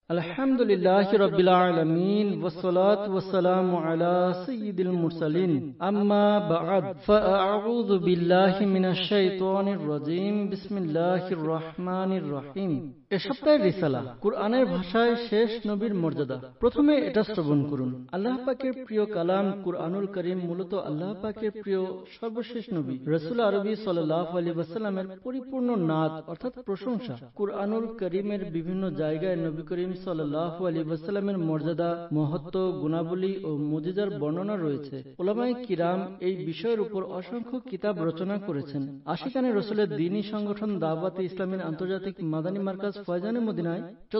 আলহামদুলিল্লাহি রাব্বিল আলামিন ওয়াসসালাতু ওয়াসসালামু আলা সাইয়্যিদিল মুরসালিন আম্মা বা'দ ফাআউযু বিল্লাহি মিনাশ শাইতানির রাজীম বিসমিল্লাহির রহমানির রহিম। এ সপ্তাহের রিসালা কুরআনের ভাষায় শেষ নবীর মর্যাদা। প্রথমে এটা শ্রবণ করুন। আল্লাহ পাকের প্রিয় কালাম কুরআনুল কারীম মূলত আল্লাহ পাকের প্রিয় সর্বশেষ নবী রাসূল আরবি সাল্লাল্লাহু আলাইহি ওয়াসাল্লামের পরিপূর্ণ নাত অর্থাৎ প্রশংসা। কুরআনুল কারীমের বিভিন্ন জায়গায় নবী করিম সাল্লাল্লাহু আলাইহি ওয়াসাল্লামের মর্যাদা, মহত্ব, গুণাবলী ও মুজিজার বর্ণনা রয়েছে। উলামায়ে কিরাম এই বিষয়ের উপর অসংখ্য কিতাব রচনা করেছেন। আশিকানে রাসূলের দ্বীনী সংগঠন দাওয়াতে ইসলামীর আন্তর্জাতিক মাদানী মার্কাজ ফয়জানে মদিনায়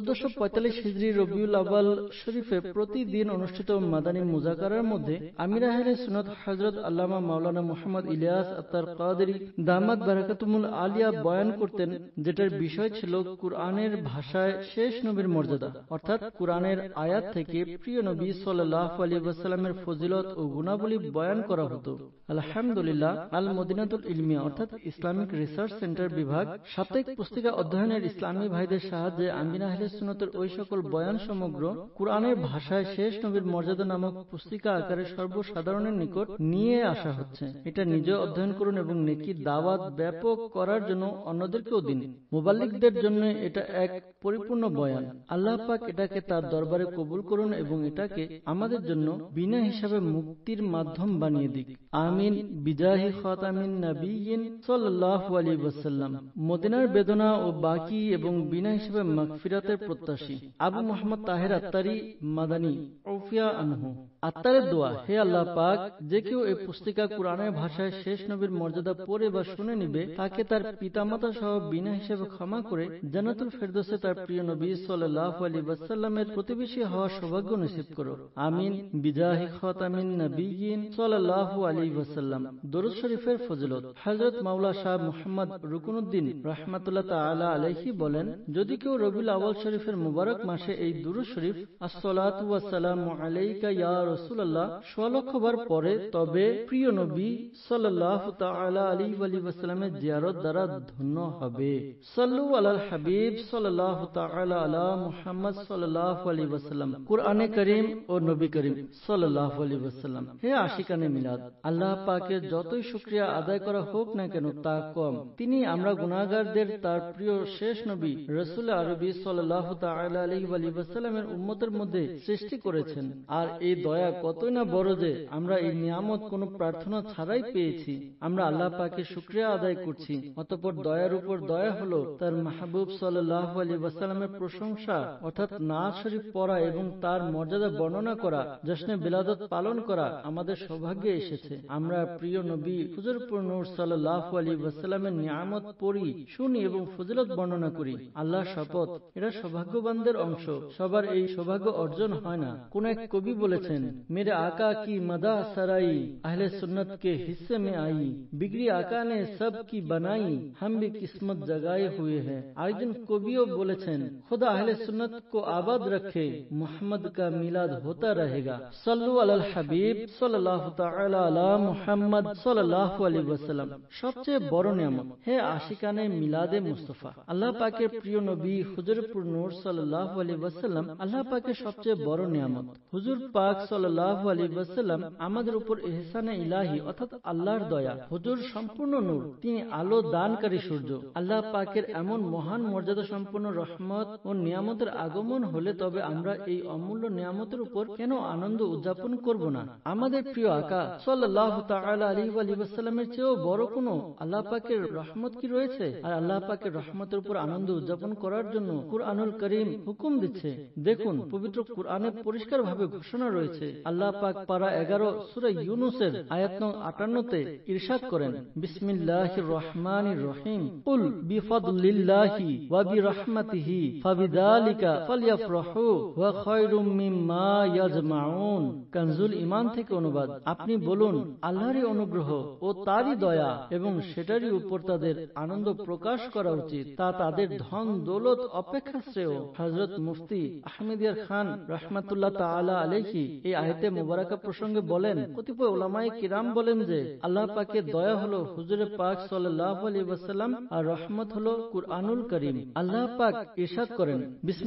1445 হিজরি রবিউল আউয়াল শরীফে প্রতিদিন অনুষ্ঠিত মাদানী মুযাকারার মধ্যে আমির আহলে সুন্নাত হযরত আল্লামা মাওলানা মুহাম্মদ ইলিয়াস আত্তার কাদেরী দামাত বারাকাতুমুল আলিয়া বয়ান করতেন, যেটার বিষয় ছিল কুরআনের ভাষায় শেষ নবীর মর্যাদা, অর্থাৎ কুরআনের আয়াত থেকে প্রিয় নবী সাল্লাল্লাহু আলাইহি ওয়াসাল্লামের ফজিলত ও গুণাবলী বয়ান করা হতো। আলহামদুলিল্লাহ, আল মদিনাতুল ইলমিয়া অর্থাৎ ইসলামিক রিসার্চ সেন্টার বিভাগ সাপ্তাহিক পুস্তিকা অধ্যয়নের ইসলামী ভাইদের সাহায্যে আমির আহলে সুন্নাতের ওই সকল বয়ান সমগ্র কুরআনের ভাষায় শেষ নবীর মর্যাদা নামক পুস্তিকা আকারে সর্বসাধারণের নিকট নিয়ে আসা হচ্ছে। এটা নিজে অধ্যয়ন করুন এবং নেকির দাওয়াত ব্যাপক করার জন্য অন্যদেরকেও দিন। মুবাল্লিগদের জন্য এটা এক পরিপূর্ণ বয়ান। আল্লাহ পাক এটাকে তার দরবারে কবুল করুন এবং এটাকে আমাদের জন্য বিনা হিসাবে মুক্তির মাধ্যম বানিয়ে দিক। আমিন বিজাহি খাতামিন নবিয়্যিন সাল্লাল্লাহু আলাইহি ওয়াসাল্লাম। মদিনার বেদনা ও বাকি এবং বিনা হিসাবে মাগফিরাতের প্রত্যাশী আবু মুহাম্মদ তাহের আত্তারি মাদানী উফিয়া আনহু। আত্তারের দোয়া: হে আল্লাহ পাক, যে কেউ এই পুস্তিকা কুরআনের ভাষায় শেষ নবীর মর্যাদা পড়ে বা শুনে নিবে, তাকে তার পিতামাতা সহ বিনা হিসেবে ক্ষমা করে জান্নাতুল ফেরদৌসে তার প্রিয় নবী সাল্লাল্লাহু আলাইহি ওয়াসাল্লামের প্রতিবেশী হওয়ার সৌভাগ্য নসিব করো। আমিন বিজাহি খাতামিন নবিয়্যিন সাল্লাল্লাহু আলাইহি ওয়াসাল্লাম। দরুদ শরীফের ফজিলত: হযরত মাওলা শাহ মুহাম্মদ রুকনুদ্দিন রাহমাতুল্লাহ তাআলা আলাইহি বলেন, যদি কেউ রবিউল আউয়াল শরীফের মুবারক মাসে এই দুরূদ শরীফ আসসালাতু ওয়াসসালামু আলাইকা ইয়া রাসূলুল্লাহ ১৬ লক্ষ বার পড়ে, তবে প্রিয় নবী সাল্লাল্লাহু তাআলা আলাইহি ওয়াসাল্লামের জিয়ারত দ্বারা ধন্য হবে। সাল্লু আলাল হাবিব সাল্লাল্লাহু তাআলা আলা মুহাম্মদ সাল্লাল্লাহু আলাইহি ওয়াসাল্লাম। কুরআনে কারীম ও নবী করিম সাল্লাল্লাহু আলাইহি ওয়াসাল্লাম। হে আশিকানে মিলাদ, আল্লাহ পাকের যতই শুকরিয়া আদায় করা হোক না কেন তা কম। তিনি আমরা গুনাহগারদের তার প্রিয় শেষ নবী রাসূল আরবি সাল্লাল্লাহু তাআলা আলাইহি ওয়াসাল্লামের উম্মতের মধ্যে সৃষ্টি করেছেন। আর এই দয়া কতই না বড় যে আমরা এই নিয়ামত কোনো প্রার্থনা ছাড়াই পেয়েছি। আমরা আল্লাহ পাকের শুকরিয়া আদায় করছি। অতঃপর দয়ার উপর দয়া হলো তার মাহবুব সাল্লাল্লাহু আলাইহি ওয়াসাল্লামের প্রশংসা অর্থাৎ নাত শরীফ পড়া এবং তার মর্যাদা বর্ণনা করা, জশ্নে বিলাদত পালন করা আমাদের সৌভাগ্যে এসেছে। আমরা প্রিয় নবী হুজুরপুর নূর সাল্লাল্লাহু আলাইহি ওয়াসাল্লামের নিয়ামত পড়ি, শুনি এবং ফজিলত বর্ণনা করি। আল্লাহর শপথ, এরা সৌভাগ্যবানদের অংশ। সবার এই সৌভাগ্য অর্জন হয় না। কোন এক কবি বলেছেন, মেরে আকা কি মদা সরাই আহলে সুন্নত কে হিस्से में आई, बिगड़ी आका ने सब की बनाई, हम भी किस्मत जगाए हुए हैं। আরেকজন কবিও বলেছেন, खुदा अहले सुन्नत को आबाद रखे, मोहम्मद का मिलाद होता रहेगा। सल्लु अलल हबीब साल्लाल्लाहु ताआला अला मुहम्मद साल्लाल्लाहु अलैहि ওয়াসাল্লাম। সবচেয়ে বড় নিয়ামত। হে আশিকানে মিলাদে মুস্তাফা, আল্লাহ পাকের প্রিয় নবী হুজুরপুর নূর সাল্লাল্লাহু আলাইহি ওয়াসাল্লাম আল্লাহ পাকের সবচেয়ে বড় নিয়ামত। হুজুর পাক সাল্লাল্লাহু আলাইহি ওয়াসাল্লাম আমাদের উপর ইহসানে ইলাহি অর্থাৎ আল্লাহর দয়া। হুজুর সম্পূর্ণ নূর, তিনি আলো দানকারী সূর্য। আল্লাহ পাকের এমন মহান মর্যাদা সম্পন্ন রহমত ও নিয়ামতের আগমন হলে তবে আমরা এই অমূল্য নিয়ামতের উপর কেন আনন্দ উদযাপন করব না? আমাদের প্রিয় আকা সাল্লাল্লাহু তাআলা আলাইহি ওয়াসাল্লামের চেয়েও বড় কোনো আল্লাহ পাকের রহমত কি রয়েছে? আর আল্লাহ পাকের রহমতের উপর আনন্দ উদযাপন করার জন্য কুরআনুল কারীম হুকুম দিচ্ছে। দেখুন, পবিত্র কুরআনে পরিষ্কার ভাবে ঘোষণা রয়েছে। আল্লাহ পাক পারা 11 সূরা ইউনূসের আয়াত নং 58-তে ইরশাদ করেন, বিসমিল্লাহির রহমানির রহিম, কুল বিফাদলিল্লাহি ওয়া বিরহমাতিহি ফাবিযালিকা ফালইফরাহু ওয়া খায়রুম মিম্মা ইয়াজমাউন। কানজুল ঈমান থেকে অনুবাদ। আপনি বলুন, আল্লাহরই অনুগ্রহ ও তারই দয়া এবং সেটারই উপর তাদের আনন্দ প্রকাশ করা উচিত, তা তাদের ধন দৌলত অপেক্ষা শ্রেয়। হযরত মুফতি আহমেদিয়ার খান রাহমাতুল্লাহ তাআলা আলাইহি এই আয়াতে মুবারাকা প্রসঙ্গে বলেন, কতিপয় উলামায়ে কিরাম বলেন যে আল্লাহ পাকের দয়া হলো হুজুরে পাক সাল্লাল্লাহু আলাইহি ওয়াসাল্লাম আর রহমত হলো কুরআনুল কারীম। আল্লাহ পাক ইরশাদ করেন, বিসমিল্লাহির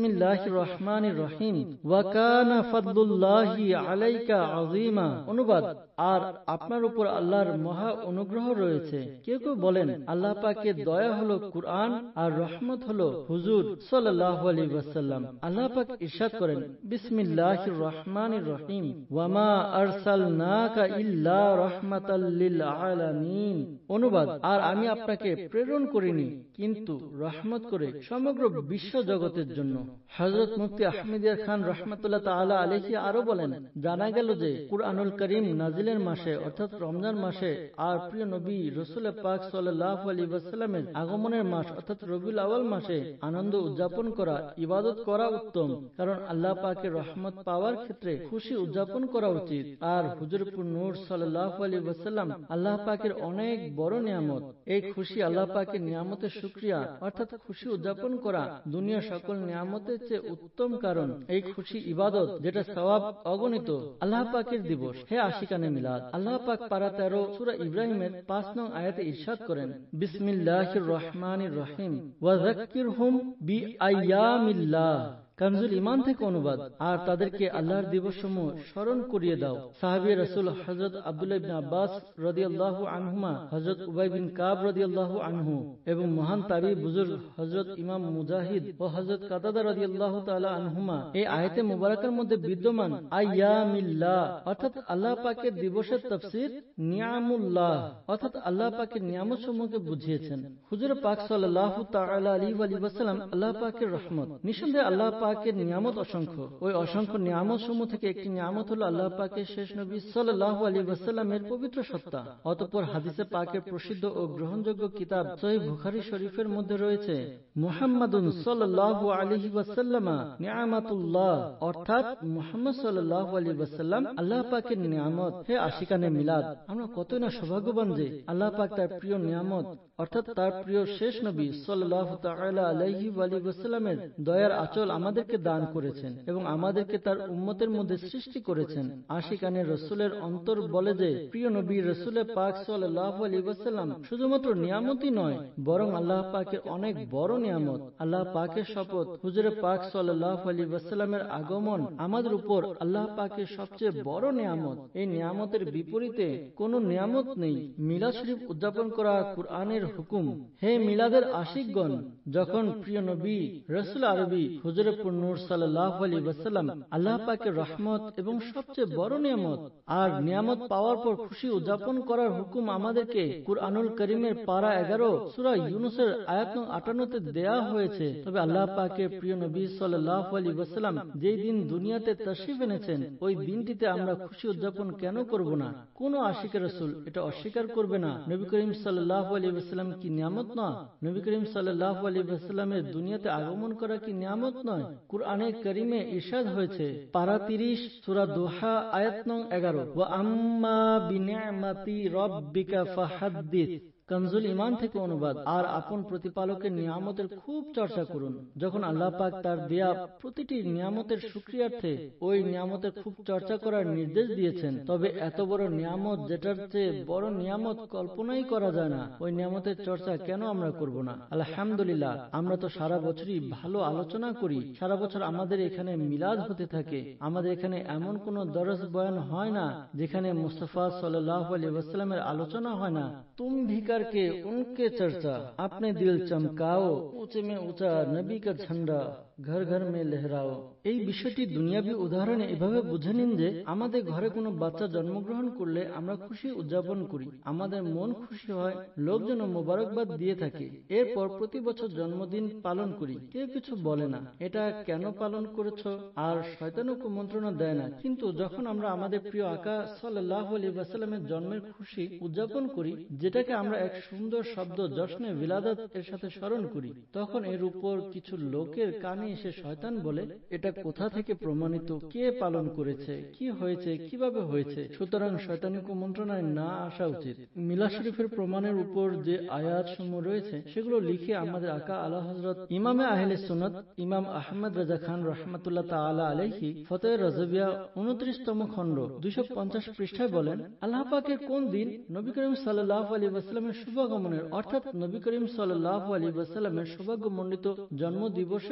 বিসমিল্লাহির রহমানির রহিম ওয়া কানা ফাদলুল্লাহি আলাইকা আযীমা। অনুবাদ, আর আপনার উপর আল্লাহর মহা অনুগ্রহ রয়েছে। কেউ কেউ বলেন আল্লাহ পাকের দয়া হলো কুরআন আর রহমত হলো হুজুর সাল্লাল্লাহু আলাইহি ওয়াসাল্লাম। আল্লাহ পাক ইরশাদ করেন বিসমিল্লাহির রহমানির রহিম ওয়া মা আরসালনাকা ইল্লা রাহমাতাল লিল আলামিন। অনুবাদ, আর আমি আপনাকে প্রেরণ করিনি কিন্তু রহমত করে সমগ্র বিশ্ব জগতের জন্য। হযরত মুফতি আহমদিয়া খান রাহমাতুল্লাহ তাআলা আলাইহি আরো বলেন, জানা গেল যে কুরআনুল কারীম নাজিলের মাসে অর্থাৎ রমজান মাসে আর প্রিয় নবী রাসূল পাক সাল্লাল্লাহু আলাইহি ওয়াসাল্লামের আগমনের মাস অর্থাৎ রবিউল আউয়াল মাসে আনন্দ উদযাপন করা, ইবাদত করা উত্তম। কারণ আল্লাহ পাকের রহমত পাওয়ার ক্ষেত্রে খুশি উদযাপন করা উচিত। আর হুজুরপুর নূর সাল্লাল্লাহু আলাইহি ওয়াসাল্লাম আল্লাহ পাকের অনেক বড় নিয়ামত। এই খুশি আল্লাহ পাকের নিয়ামতের শুকরিয়া অর্থাৎ খুশি উদযাপন করা দুনিয়ার সকল নিয়ামতের চেয়ে উত্তম। কারণ এই খুশি ইবাদত যেটা সওয়াব অগণিত। আল্লাহ পাকের দিবস, হে আশিকানে মিলাদ। আল্লাহ পাক পারা 13 সূরা ইব্রাহিমের 5 নং আয়াতে ইরশাদ করেন বিসমিল্লাহির রহমানির রহিম ওয়া যাক্কিরহুম বিআইয়ামিল্লাহ। কানজুল ঈমান থেকে অনুবাদ, আর তাদেরকে আল্লাহর দিবসসমূহ স্মরণ করিয়ে দাও। সাহাবী রাসূল হযরত আব্দুল্লাহ ইবনে আব্বাস রাদিয়াল্লাহু আনহুমা, হযরত উবাই বিন কাব রাদিয়াল্লাহু আনহু এবং মহান তাবী বুজুর্গ হযরত ইমাম মুজাহিদ ও হযরত কাতাদা রাদিয়াল্লাহু তাআলা আনহুমা এই আয়াতে মুবারাকার মধ্যে বিদ্যমান আইয়ামিল্লাহ অর্থাৎ আল্লাহ পাকের দিবসের তাফসীর নিয়ামুল্লাহ অর্থাৎ আল্লাহ পাকের নিয়ামতসমূহকে বুঝিয়েছেন। হুজুর পাক সাল্লাল্লাহু তাআলা আলাইহি ওয়াসাল্লাম আল্লাহ পাকের রহমত। নিঃসন্দেহে আল্লাহ পাকের নিয়ামত অসংখ্য। ওই অসংখ্য নিয়ামত সমূহ থেকে একটি নিয়ামত হলো আল্লাহ পাকের শেষ নবী সাল্লাল্লাহু আলাইহি ওয়াসাল্লামের পবিত্র সত্তা। অতঃপর হাদিসে পাকের প্রসিদ্ধ ও গ্রহণযোগ্য কিতাব সহিহ বুখারী শরীফের মধ্যে রয়েছে মুহাম্মাদুন সাল্লাল্লাহু আলাইহি ওয়াসাল্লাম নিয়ামাতুল্লাহ অর্থাৎ মুহাম্মদ সাল্লাল্লাহু আলাইহি ওয়াসাল্লাম আল্লাহ পাকের নিয়ামত। হে আশিকানে মিলাদ, আমরা কতই না সৌভাগ্যবান যে আল্লাহ পাক তার প্রিয় নিয়ামত অর্থাৎ তার প্রিয় শেষ নবী সাল্লাল্লাহু তাআলা আলাইহি ওয়াসাল্লামের দয়ার আঁচল আমাদেরকে দান করেছেন এবং আমাদেরকে তার উম্মতের মধ্যে সৃষ্টি করেছেন। আশিকানে রাসূলের অন্তর বলে যে প্রিয় নবী রাসূল পাক সাল্লাল্লাহু আলাইহি ওয়াসাল্লাম শুধুমাত্র নিয়ামতই নয় বরং আল্লাহ পাকের অনেক বড় নিয়ামত। আল্লাহ পাকের শপথ, হুজুর পাক সাল্লাল্লাহু আলাইহি ওয়াসাল্লামের আগমন আমাদের উপর আল্লাহ পাকের সবচেয়ে বড় নিয়ামত। এই নিয়ামতের বিপরীতে কোনো নিয়ামত নেই। মিলাদ শরীফ উদযাপন করা কুরআনের হুকুম। হে মিলাদের আশিকগণ, যখন প্রিয় নবী রাসূল আরবি হুজুরপুর নূর সাল্লাল্লাহু আলাইহি ওয়াসাল্লাম আল্লাহ পাকের রহমত এবং সবচেয়ে বড় নিয়ামত আর নিয়ামত পাওয়ার পর খুশি উদযাপন করার হুকুম আমাদেরকে কুরআনুল কারীমের পারা 11 সূরা ইউনূসের আয়াত 58 তে দেয়া হয়েছে। তবে আল্লাহ পাকের প্রিয় নবী সাল্লাল্লাহু আলাইহি ওয়াসাল্লাম যেই দিন দুনিয়াতে তাশরীফ এনেছেন ওই দিনটিতে আমরা খুশি উদযাপন কেন করব না? কোন আশিক রাসূল এটা অস্বীকার করবে না নবী করিম সাল্লাল্লাহু আলাইহি ওয়াসাল্লাম কি নিয়ামত না? নবী করিম সাল্লাল্লাহু আলাইহি ওয়াসাল্লামের দুনিয়াতে আগমন করা কি নিয়ামত নয়? কুরআনে কারীমে ইরশাদ হয়েছে পারা 30 সূরা দোহা আয়াত নং 11 ওয়া আম্মা বিনিআমাতি রাব্বিকা ফাহাদ্দিস। কানজুল ঈমান থেকে অনুবাদ, আর আপন প্রতিপালকের নিয়ামতের খুব চর্চা করুন। যখন আল্লাহ পাক তার দেয়া প্রতিটি নিয়ামতের শুকরিয়ার্থে ওই নিয়ামতের খুব চর্চা করার নির্দেশ দিয়েছেন, তবে এত বড় নিয়ামত যেটার চেয়ে বড় নিয়ামত কল্পনাই করা যায় না, ওই নিয়ামতের চর্চা কেন আমরা করব না? আলহামদুলিল্লাহ, আমরা তো সারা বছরই ভালো আলোচনা করি। সারা বছর আমাদের এখানে মিলাদ হতে থাকে। আমাদের এখানে এমন কোন দরস বয়ান হয় না যেখানে মুস্তাফা সাল্লাল্লাহু আলাইহি ওয়াসাল্লামের আলোচনা হয় না। तुम भी करके उनके चर्चा, अपने दिल चमकाओ, ऊंचे में ऊंचा नबी का झंडा ঘর ঘর মে লহরাও। এই বিষয়টি দুনিয়াবী উদাহরণে এভাবে বুঝে নিন যে আমাদের ঘরে কোনো বাচ্চা জন্মগ্রহণ করলে আমরা খুশি উদযাপন করি, আমাদের মন খুশি হয়, লোকজন মোবারকবাদ দিয়ে থাকে। এরপর প্রতি বছর জন্মদিন পালন করি, কেউ কিছু বলে না, এটা কেন পালন করেছো, আর শয়তানও কুমন্ত্রণা দেয় না। কিন্তু যখন আমরা আমাদের প্রিয় আকা সাল্লাল্লাহু আলাইহি ওয়াসাল্লামের জন্মের খুশি উদযাপন করি, যেটাকে আমরা এক সুন্দর শব্দ জশ্নে বিলাদত এর সাথে স্মরণ করি, তখন এর উপর কিছু লোকের কানে এসে শয়তান বলে এটা কোথা থেকে প্রমাণিত, কে পালন করেছে, কি হয়েছে, কিভাবে হয়েছে। সুতরাং শয়তানি কুমন্ত্রণায় না আসা উচিত। মিলাদ শরীফের প্রমাণের উপর যে আয়াত সমূহ রয়েছে সেগুলো লিখে আমাদের আকা আলা হযরত ইমামে আহলে সুন্নাত ইমাম আহমদ রাজা খান রাহমাতুল্লাহ তাআলা আলাইহি ফতোয়া রাজবিয়া 29তম খণ্ড 250 পৃষ্ঠায় বলেন, আল্লাহ পাকের কোন দিন নবী করিম সাল্লাল্লাহু আলাইহি ওয়াসাল্লামের শুভাগমনের অর্থাৎ নবী করিম সাল্লাল্লাহু আলাইহি ওয়াসাল্লামের সৌভাগ্যমণ্ডিত জন্ম দিবসের চেয়ে বড়।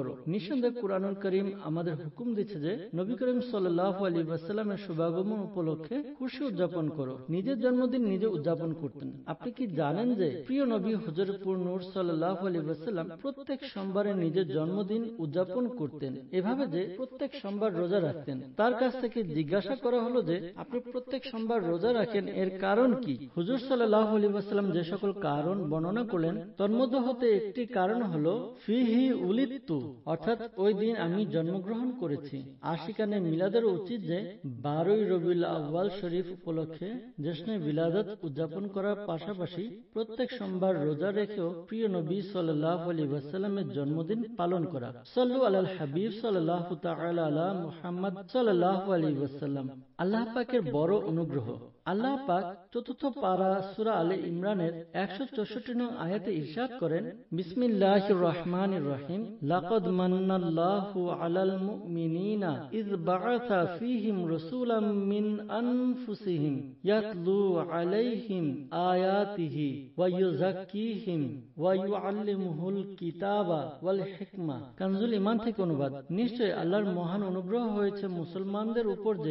করো। নিঃসন্দেহে কুরআনুল কারীম আমাদের হুকুম দিচ্ছে যে নবী করিম সাল্লাল্লাহু আলাইহি ওয়াসাল্লামের শুভাগমন উপলক্ষে খুশি উদযাপন করো। নিজের জন্মদিন নিজে উদযাপন করতেন। আপনি কি জানেন যে প্রিয় নবী হযরতুল নূর সাল্লাল্লাহু আলাইহি ওয়াসাল্লাম প্রত্যেক সোমবারে নিজের জন্মদিন উদযাপন করতেন, এভাবে যে প্রত্যেক সোমবার রোজা রাখতেন। তার কাছ থেকে জিজ্ঞাসা করা হলো যে আপনি প্রত্যেক সোমবার রোজা রাখেন, এর কারণ কি? হুজুর সাল্লাল্লাহু আলাইহি ওয়াসাল্লাম যে সকল কারণ বর্ণনা করলেন তন্মধ্য হতে একটি কারণ হলো ফিহি উলিদতু, অর্থাৎ ওই দিন আমি জন্মগ্রহণ করেছি। আশিকানে মিলাদের উচিত যে 12ই রবিউল আউয়াল শরীফ উপলক্ষে জশ্নে বিলাদত উদযাপন করার পাশাপাশি প্রত্যেক সোমবার রোজা রেখেও প্রিয় নবী সাল্লাল্লাহু আলাইহি ওয়াসাল্লামের জন্মদিন পালন করা। সাল্লু আলাল হাবিব সাল্লাল্লাহু তাআলা আলা মুহাম্মদ সাল্লাল্লাহু আলাইহি ওয়াসাল্লাম। আল্লাহ পাকের বড় অনুগ্রহ। আল্লাহ পাক চতুর্থ পারা সূরা আলে ইমরানের 164 নং আয়াতে ইরশাদ করেন, বিসমিল্লাহির রহমানির রহিম, লাকাদ মান্নাল্লাহু আলাল মুমিনিনা ইয বাআসা ফীহিম রাসূলাম মিন আনফুসিহিম ইয়াতলু আলাইহিম আয়াতিহি ওয়া ইউযাক্কিহিম ওয়া ইউআল্লিমুহুল কিতাবা ওয়াল হিকমা। কানজুল ঈমান থেকে অনুবাদ। নিশ্চয় আল্লাহর মহান অনুগ্রহ হয়েছে মুসলমানদের উপর যে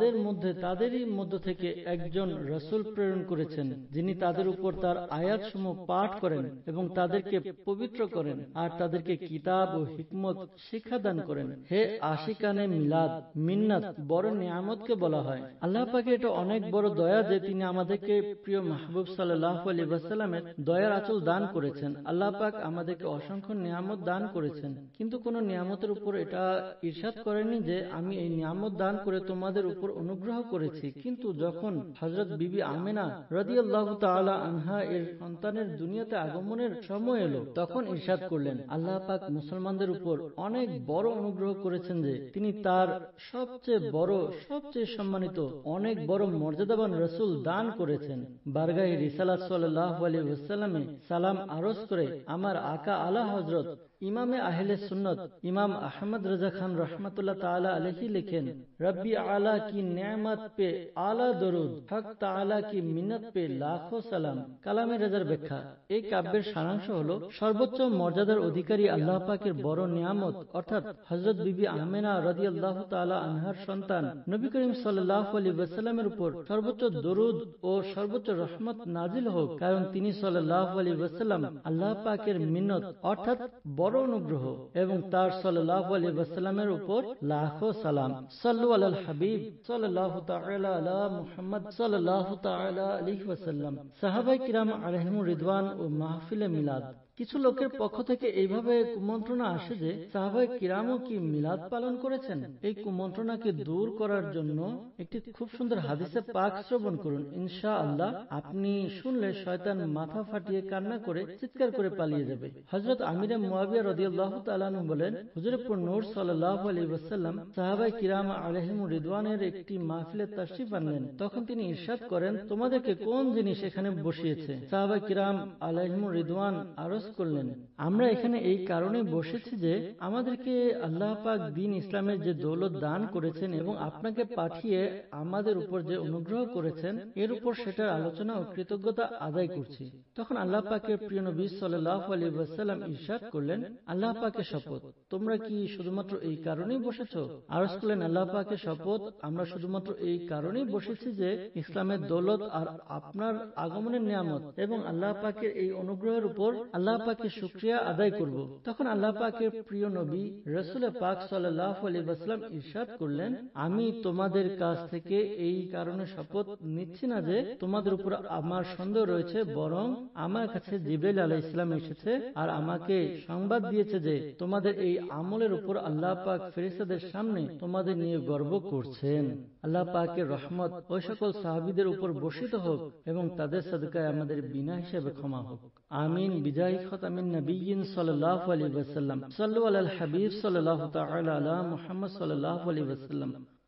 তাদেরই মধ্য থেকে একজন রাসূল প্রেরণ করেছেন, যিনি তাদের উপর তার আয়াতসমূহ পাঠ করেন এবং তাদেরকে পবিত্র করেন আর তাদেরকে কিতাব ও হিকমত শিক্ষাদান করেন। হে আশিকানে মিলাদ, মিন্নাত বড় নিয়ামতকে বলা হয়। আল্লাহ পাকের এটা অনেক বড় দয়া যে তিনি আমাদেরকে প্রিয় মাহবুব সাল্লাল্লাহু আলাইহি ওয়াসাল্লামের দয়ার আঁচল দান করেছেন। আল্লাহ পাক আমাদেরকে অসংখ্য নিয়ামত দান করেছেন, কিন্তু কোন নিয়ামতের উপর এটা ইরশাদ করেননি যে আমি এই নিয়ামত দান করে তোমাদের উপর অনুগ্রহ করেছি। কিন্তু যখন হযরত বিবি আমেনা রাদিয়াল্লাহু তাআলা আনহা এর সন্তানের দুনিয়াতে আগমনের সময় এলো, তখন ইরশাদ করলেন, আল্লাহ পাক মুসলমানদের উপর অনেক বড় অনুগ্রহ করেছেন যে তিনি তার সবচেয়ে বড়, সবচেয়ে সম্মানিত, অনেক বড় মর্যাদাবান রাসূল দান করেছেন। বারগাহে রিসালাত সাল্লাল্লাহু আলাইহি ওয়াসাল্লামে সালাম আরজ করে আমার আকা আলা হযরত ইমামে আহলে সুন্নত ইমাম আহমদ রাজা খান রহমাতুল্লাহ তাআলা আলাইহি লিখেন, রব্বি আলা কি নেয়ামত পে আলা দরুদ, হক তাআলা কি মিন্নত পে লাখো সালাম। কালামে রাজার ব্যাখ্যা। এই কাব্যের সারাংশ হলো সর্বোচ্চ মর্যাদার অধিকারী আল্লাহ পাকের বড় নিয়ামত অর্থাৎ হযরত বিবি আমেনা রাদিয়াল্লাহু তাআলা আনহার সন্তান নবী করিম সাল্লাল্লাহু আলাইহি ওয়াসাল্লামের উপর সর্বোচ্চ দরুদ ও সর্বোচ্চ রহমত নাজিল হোক, কারণ তিনি সাল্লাল্লাহু আলাইহি ওয়াসাল্লাম আল্লাহ পাকের মিন্নত অর্থাৎ বড় অনুগ্রহ, এবং তার সাল্লাল্লাহু আলাইহি ওয়াসাল্লামের উপর লাখো সালাম। সাল্লু আলাল হাবিব সাল্লাল্লাহু তাআলা আলা মুহাম্মদ সাল্লাল্লাহু তাআলা আলাইহি ওয়াসাল্লাম। সাহাবায়ে কিরাম আলাইহিমুর রিদওয়ান ও মাহফিলে মিলাদ। কিছু লোকের পক্ষ থেকে এইভাবে কুমন্ত্রণা আসে যে সাহাবায়ে কিরামও কি মিলাদ পালন করেছেন। এই কুমন্ত্রণাকে দূর করার জন্য একটি খুব সুন্দর হাদিসে পাক শ্রবণ করুন। ইনশাআল্লাহ আপনি শুনলে শয়তান মাথা ফাটিয়ে কান্না করে চিৎকার করে পালিয়ে যাবে। হযরত আমিরে মুয়াবিয়া রাদিয়াল্লাহু তাআলা আনহু বলেন, হুজুর নূর সাল্লাল্লাহু আলাইহি ওয়াসাল্লাম সাহাবায়ে কিরাম আলাইহিমুর রিদওয়ানের একটি মাহফিলে তাশরিফ আনলেন। তখন তিনি ইরশাদ করেন, তোমাদেরকে কোন জিনিস এখানে বসিয়েছে? সাহাবায়ে কিরাম আলাইহিমুর রিদওয়ান আরজ করলেন, আমরা এখানে এই কারণে বসেছি যে আমাদেরকে আল্লাহ পাক দ্বীন ইসলামের যে দৌলত দান করেছেন এবং আপনাকে পাঠিয়ে আমাদের উপর যে অনুগ্রহ করেছেন এর উপর সেটার আলোচনা ও কৃতজ্ঞতা আদায় করছি। তখন আল্লাহ পাকের প্রিয় নবী সাল্লাল্লাহু আলাইহি ওয়াসাল্লাম ইরশাদ করলেন, আল্লাহ পাকের শপথ, তোমরা কি শুধুমাত্র এই কারণেই বসেছো? আরজ করলেন, আল্লাহ পাকের শপথ, আমরা শুধুমাত্র এই কারণেই বসেছি যে ইসলামের দৌলত আর আপনার আগমনের নিয়ামত এবং আল্লাহ পাকের এই অনুগ্রহের উপর আল্লাহ পাকের শুকরিয়া আদায় করব। তখন আল্লাহ পাকের প্রিয় নবী রাসূল পাক সাল্লাল্লাহু আলাইহি ওয়াসাল্লাম ইরশাদ করলেন, আমি তোমাদের কাছ থেকে এই কারণে শপথ নিচ্ছি না যে তোমাদের উপর আমার সন্দেহ রয়েছে, বরং আমার কাছে জিবরাইল আলাইহিস সালাম এসেছে আর আমাকে সংবাদ দিয়েছে যে তোমাদের এই আমলের উপর আল্লাহ পাক ফেরেশতাদের সামনে তোমাদের নিয়ে গর্ব করছেন। আল্লাহ পাকের রহমত ওই সকল সাহাবীদের উপর বর্ষিত হোক এবং তাদের সাদকায় আমাদের বিনা হিসাবে ক্ষমা হোক। আমিন। বিজাহি খাতামিন নবিয়্যিন সাল্লাল্লাহু আলাইহি ওয়াসাল্লাম। সাল্লু আলাল হাবিব সাল্লাল্লাহু তাআলা আলা মুহাম্মদ সাল্লাল্লাহু আলাইহি ওয়াসাল্লাম।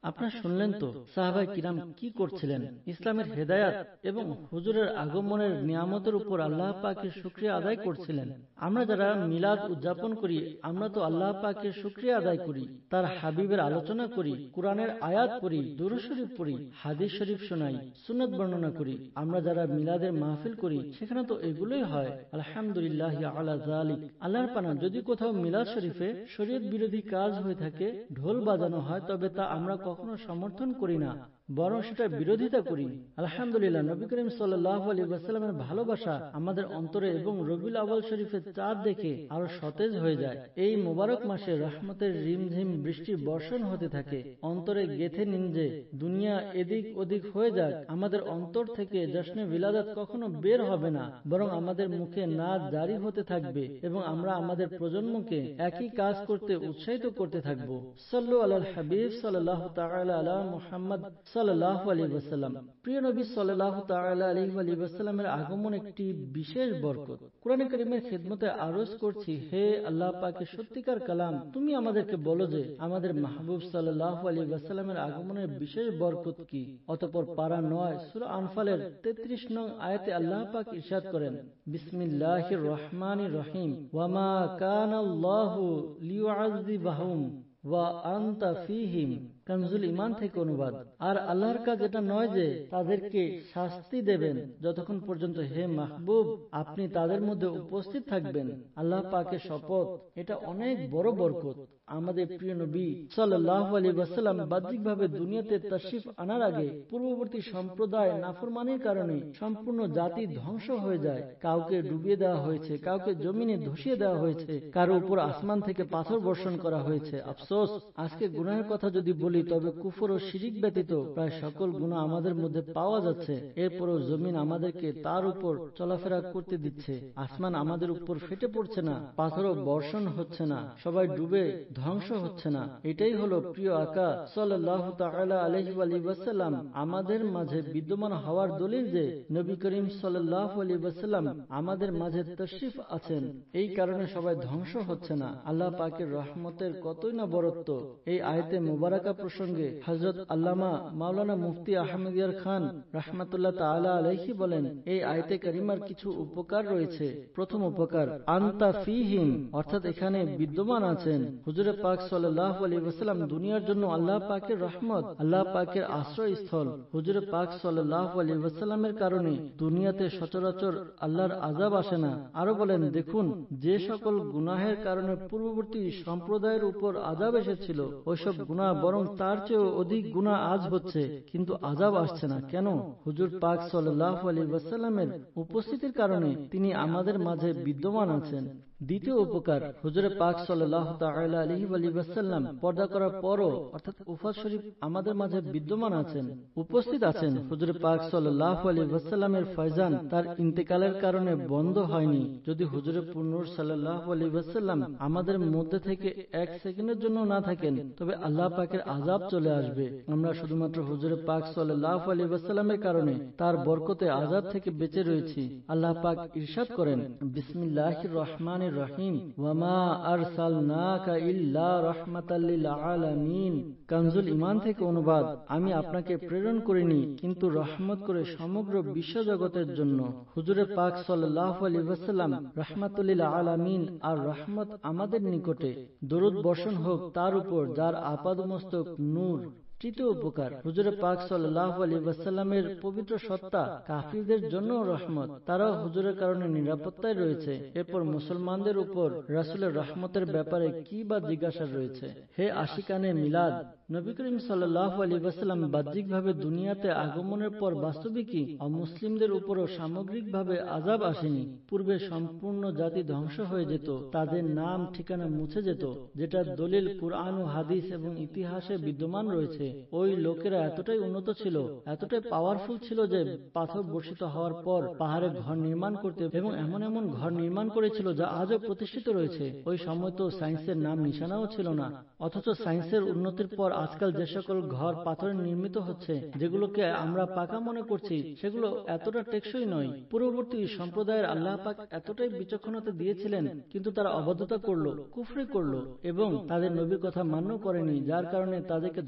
আপনারা শুনলেন তো সাহাবায়ে কিরাম কি করছিলেন। ইসলামের হেদায়াত এবং হুজুরের আগমনের নিয়ামতের উপর আল্লাহ পাকের শুকরিয়া আদায় করছিলেন। আমরা যারা মিলাদ উদযাপন করি, আমরা তো আল্লাহ পাকের শুকরিয়া আদায় করি, তার হাবিবের আলোচনা করি, কোরআনের আয়াত পড়ি, দুরূদ শরীফ পড়ি, হাদিস শরীফ শোনাই, সুন্নাত বর্ণনা করি। আমরা যারা মিলাদের মাহফিল করি, সেখানে তো এগুলোই হয়। আলহামদুলিল্লাহ আলা যালিক। আল্লাহর পানা, যদি কোথাও মিলাদ শরীফে শরীয়ত বিরোধী কাজ হয়ে থাকে, ঢোল বাজানো হয়, তবে তা আমরা কখনো সমর্থন করি না, বরং সেটা বিরোধিতা করি। আলহামদুলিল্লাহ, নবী করিম সাল্লাল্লাহু আলাইহি ওয়াসাল্লামের ভালোবাসা আমাদের অন্তরে এবং রবিউল আউয়াল শরীফের চাঁদ দেখে আরো সতেজ হয়ে যায়। এই মোবারক মাসে রহমতের রিমঝিম বৃষ্টি বর্ষণ হতে থাকে। অন্তরে গেথে নিন যে দুনিয়া এদিক ওদিক হয়ে যাক, আমাদের অন্তর থেকে জশ্নে বিলাদাত কখনো বের হবে না, বরং আমাদের মুখে নাচ জারি হতে থাকবে এবং আমরা আমাদের প্রজন্মকে একই কাজ করতে উৎসাহিত করতে থাকব। সাল্লু আলাল হাবিব সাল্লাল্লাহু তাআলা আলা মুহাম্মদ সাল্লাল্লাহু আলাইহি ওয়াসাল্লাম। প্রিয় নবী সাল্লাল্লাহু তাআলা আলাইহি ওয়াসাল্লামের আগমন একটি বিশেষ বরকত। কোরআন কারীমের খিদমতে আরজ করছি, হে আল্লাহ পাকের সত্যিকার কালাম, তুমি আমাদেরকে বলো যে আমাদের মাহবুব সাল্লাল্লাহু আলাইহি ওয়াসাল্লামের আগমনের বিশেষ বরকত কি। অতঃপর পারা 9 সূরা আনফালের 33 নং আয়াতে আল্লাহ পাক ইরশাদ করেন, বিসমিল্লাহির রহমানির রহিম, ওয়া মা কানাল্লাহু লিয়ুআযযিবাহুম ওয়া আনতা ফীহিম। কানজুল ঈমান থেকে অনুবাদ। আর আল্লাহর কাজ এটা নয় যে তাদেরকে শাস্তি দেবেন যতক্ষণ পর্যন্ত হে মাহবুব আপনি তাদের মধ্যে উপস্থিত থাকবেন। আল্লাহ পাকের শপথ, এটা অনেক বড় বরকত। আমাদের প্রিয় নবী সাল্লাল্লাহু আলাইহি ওয়াসাল্লাম বাহ্যিকভাবে দুনিয়াতে তাশরিফ আনার আগে পূর্ববর্তী সম্প্রদায় নাফরমানির কারণে সম্পূর্ণ জাতি ধ্বংস হয়ে যায়। কাউকে ডুবিয়ে দেওয়া হয়েছে, কাউকে জমিনে ধসিয়ে দেওয়া হয়েছে, কারো উপর আসমান থেকে পাথর বর্ষণ করা হয়েছে। আফসোস, আজকে গুনাহের কথা যদি বলি, তবে কুফর ও শিরিক ব্যতীত প্রায় সকল গুনাহ আমাদের মধ্যে পাওয়া যাচ্ছে। এরপরও জমিন আমাদেরকে তার উপর চলাফেরা করতে দিচ্ছে। আসমান আমাদের উপর ফেটে পড়ছে না, পাথরও বর্ষণ হচ্ছে না, সবাই ডুবে ধ্বংস হচ্ছে না। এটাই হলো প্রিয় আকা সাল্লাল্লাহু তাআলা আলাইহি ওয়াসাল্লাম আমাদের মাঝে বিদ্যমান হওয়ার দলিল যে নবী করিম সাল্লাল্লাহু আলাইহি ওয়াসাল্লাম আমাদের মাঝে তাশরিফ আছেন। এই কারণে সবাই ধ্বংস হচ্ছে না। আল্লাহ পাকের রহমতের কতই না বরত্ব। এই আয়াতে মুবারাকা প্রসঙ্গে হযরত আল্লামা মাওলানা মুফতি আহমদিয়ার খান রাহমাতুল্লাহ তাআলা আলাইহি বলেন, এই আয়াতে কারিমার কিছু উপকার রয়েছে। প্রথম উপকার, আনতা ফীহিম, অর্থাৎ এখানে বিদ্যমান আছেন। হুজুরে পাক সাল্লাল্লাহু আলাইহি ওয়াসাল্লাম দুনিয়ার জন্য আল্লাহ পাকের রহমত, আল্লাহ পাকের আশ্রয়স্থল। হুজুরে পাক সাল্লাল্লাহু আলাইহি ওয়াসাল্লামের কারণে দুনিয়াতে সচরাচর আল্লাহর আযাব আসে না। আরো বলেন, দেখুন, যে সকল গুনাহের কারণে পূর্ববর্তী সম্প্রদায়ের উপর আযাব এসেছিল, ওইসব গুনাহ বরং তার চেয়ে অধিক গুনাহ আজ হচ্ছে, কিন্তু আযাব আসছে না। কেন? হুজুর পাক সাল্লাল্লাহু আলাইহি ওয়াসাল্লামের উপস্থিতির কারণে তিনি আমাদের মাঝে বিদ্যমান আছেন। দ্বিতীয় উপকার, হুজুরে পাক সাল্লাল্লাহু তাআলা আলাইহি ওয়াসাল্লাম পর্দা করার পরও অর্থাৎ ওফাত শরীফ আমাদের মাঝে বিদ্যমান আছেন, উপস্থিত আছেন। হুজুরে পাক সাল্লাল্লাহু আলাইহি ওয়াসাল্লামের ফয়জান তার ইন্তেকালের কারণে বন্ধ হয়নি। যদি হুজুরে পুনর সাল্লাল্লাহু আলাইহি ওয়াসাল্লাম আমাদের মধ্যে থেকে এক সেকেন্ডের জন্য না থাকেন, তবে আল্লাহ পাকের আযাব চলে আসবে। আমরা শুধুমাত্র হুজুরে পাক সাল্লাল্লাহু আলাইহি ওয়াসাল্লামের কারণে তার বরকতে আযাব থেকে বেঁচে রয়েছি। আল্লাহ পাক ইরশাদ করেন, বিসমিল্লাহির রহমানির রহিম, ওয়া মা আরসালনাকা ইল্লা রাহমাতাল লিল আলামিন। কানজুল ঈমান থেকে অনুবাদ, আমি আপনাকে প্রেরণ করিনি কিন্তু রহমত করে সমগ্র বিশ্বজগতের জন্য। হুজুরে পাক সাল্লাল্লাহু আলাইহি ওয়াসাল্লাম রাহমাতুল লিল আলামিন, আর রহমত আমাদের নিকটে। দরুদ বর্ষণ হোক তার উপর যার আপাদমস্তক নূর। তৃতীয় উপকার, হুজুরে পাক সাল্লাল্লাহু আলাইহি ওয়াসাল্লামের পবিত্র সত্তা কাফিরদের জন্য রহমত, তারাও হুজুরের কারণে নিরাপত্তায় রয়েছে। এরপর মুসলমানদের উপর রাসূলের রহমতের ব্যাপারে কি বা জিজ্ঞাসা রয়েছে। হে আশিকানে মিলাদ, নবী করিম সাল্লাল্লাহু আলাইহি ওয়াসাল্লাম বাহ্যিকভাবে দুনিয়াতে আগমনের পর বাস্তবিকই অমুসলিমদের উপরও সামগ্রিকভাবে আযাব আসেনি। পূর্বে সম্পূর্ণ জাতি ধ্বংস হয়ে যেত, তাদের নাম ঠিকানা মুছে যেত, যেটা দলিল কুরআন ও হাদিস এবং ইতিহাসে বিদ্যমান রয়েছে। ওই লোকেরা এতটাই উন্নত ছিল, এতটাই পাওয়ারফুল ছিল যে পাথর বর্ষিত হওয়ার পর পাহাড়ে ঘর নির্মাণ করতে এবং এমন এমন ঘর নির্মাণ করেছিল যা আজও প্রতিষ্ঠিত রয়েছে। ওই সময় তো সায়েন্সের নাম নিশানাও ছিল না, অথচ সায়েন্সের উন্নতির পর আজকাল যে সকল ঘর পাথরে নির্মিত হচ্ছে, যেগুলোকে আমরা পাকা মনে করছি, সেগুলো এতটা টেকসই নয়। পূর্ববর্তী সম্প্রদায়ের আল্লাহ পাক এতটাই বিচক্ষণতা দিয়েছিলেন, কিন্তু তারা অবাধ্যতা করলো, কুফরি করলো এবং তাদের নবীর কথা মান্য করেনি, যার কারণে তাদেরকে ধ্বংস করে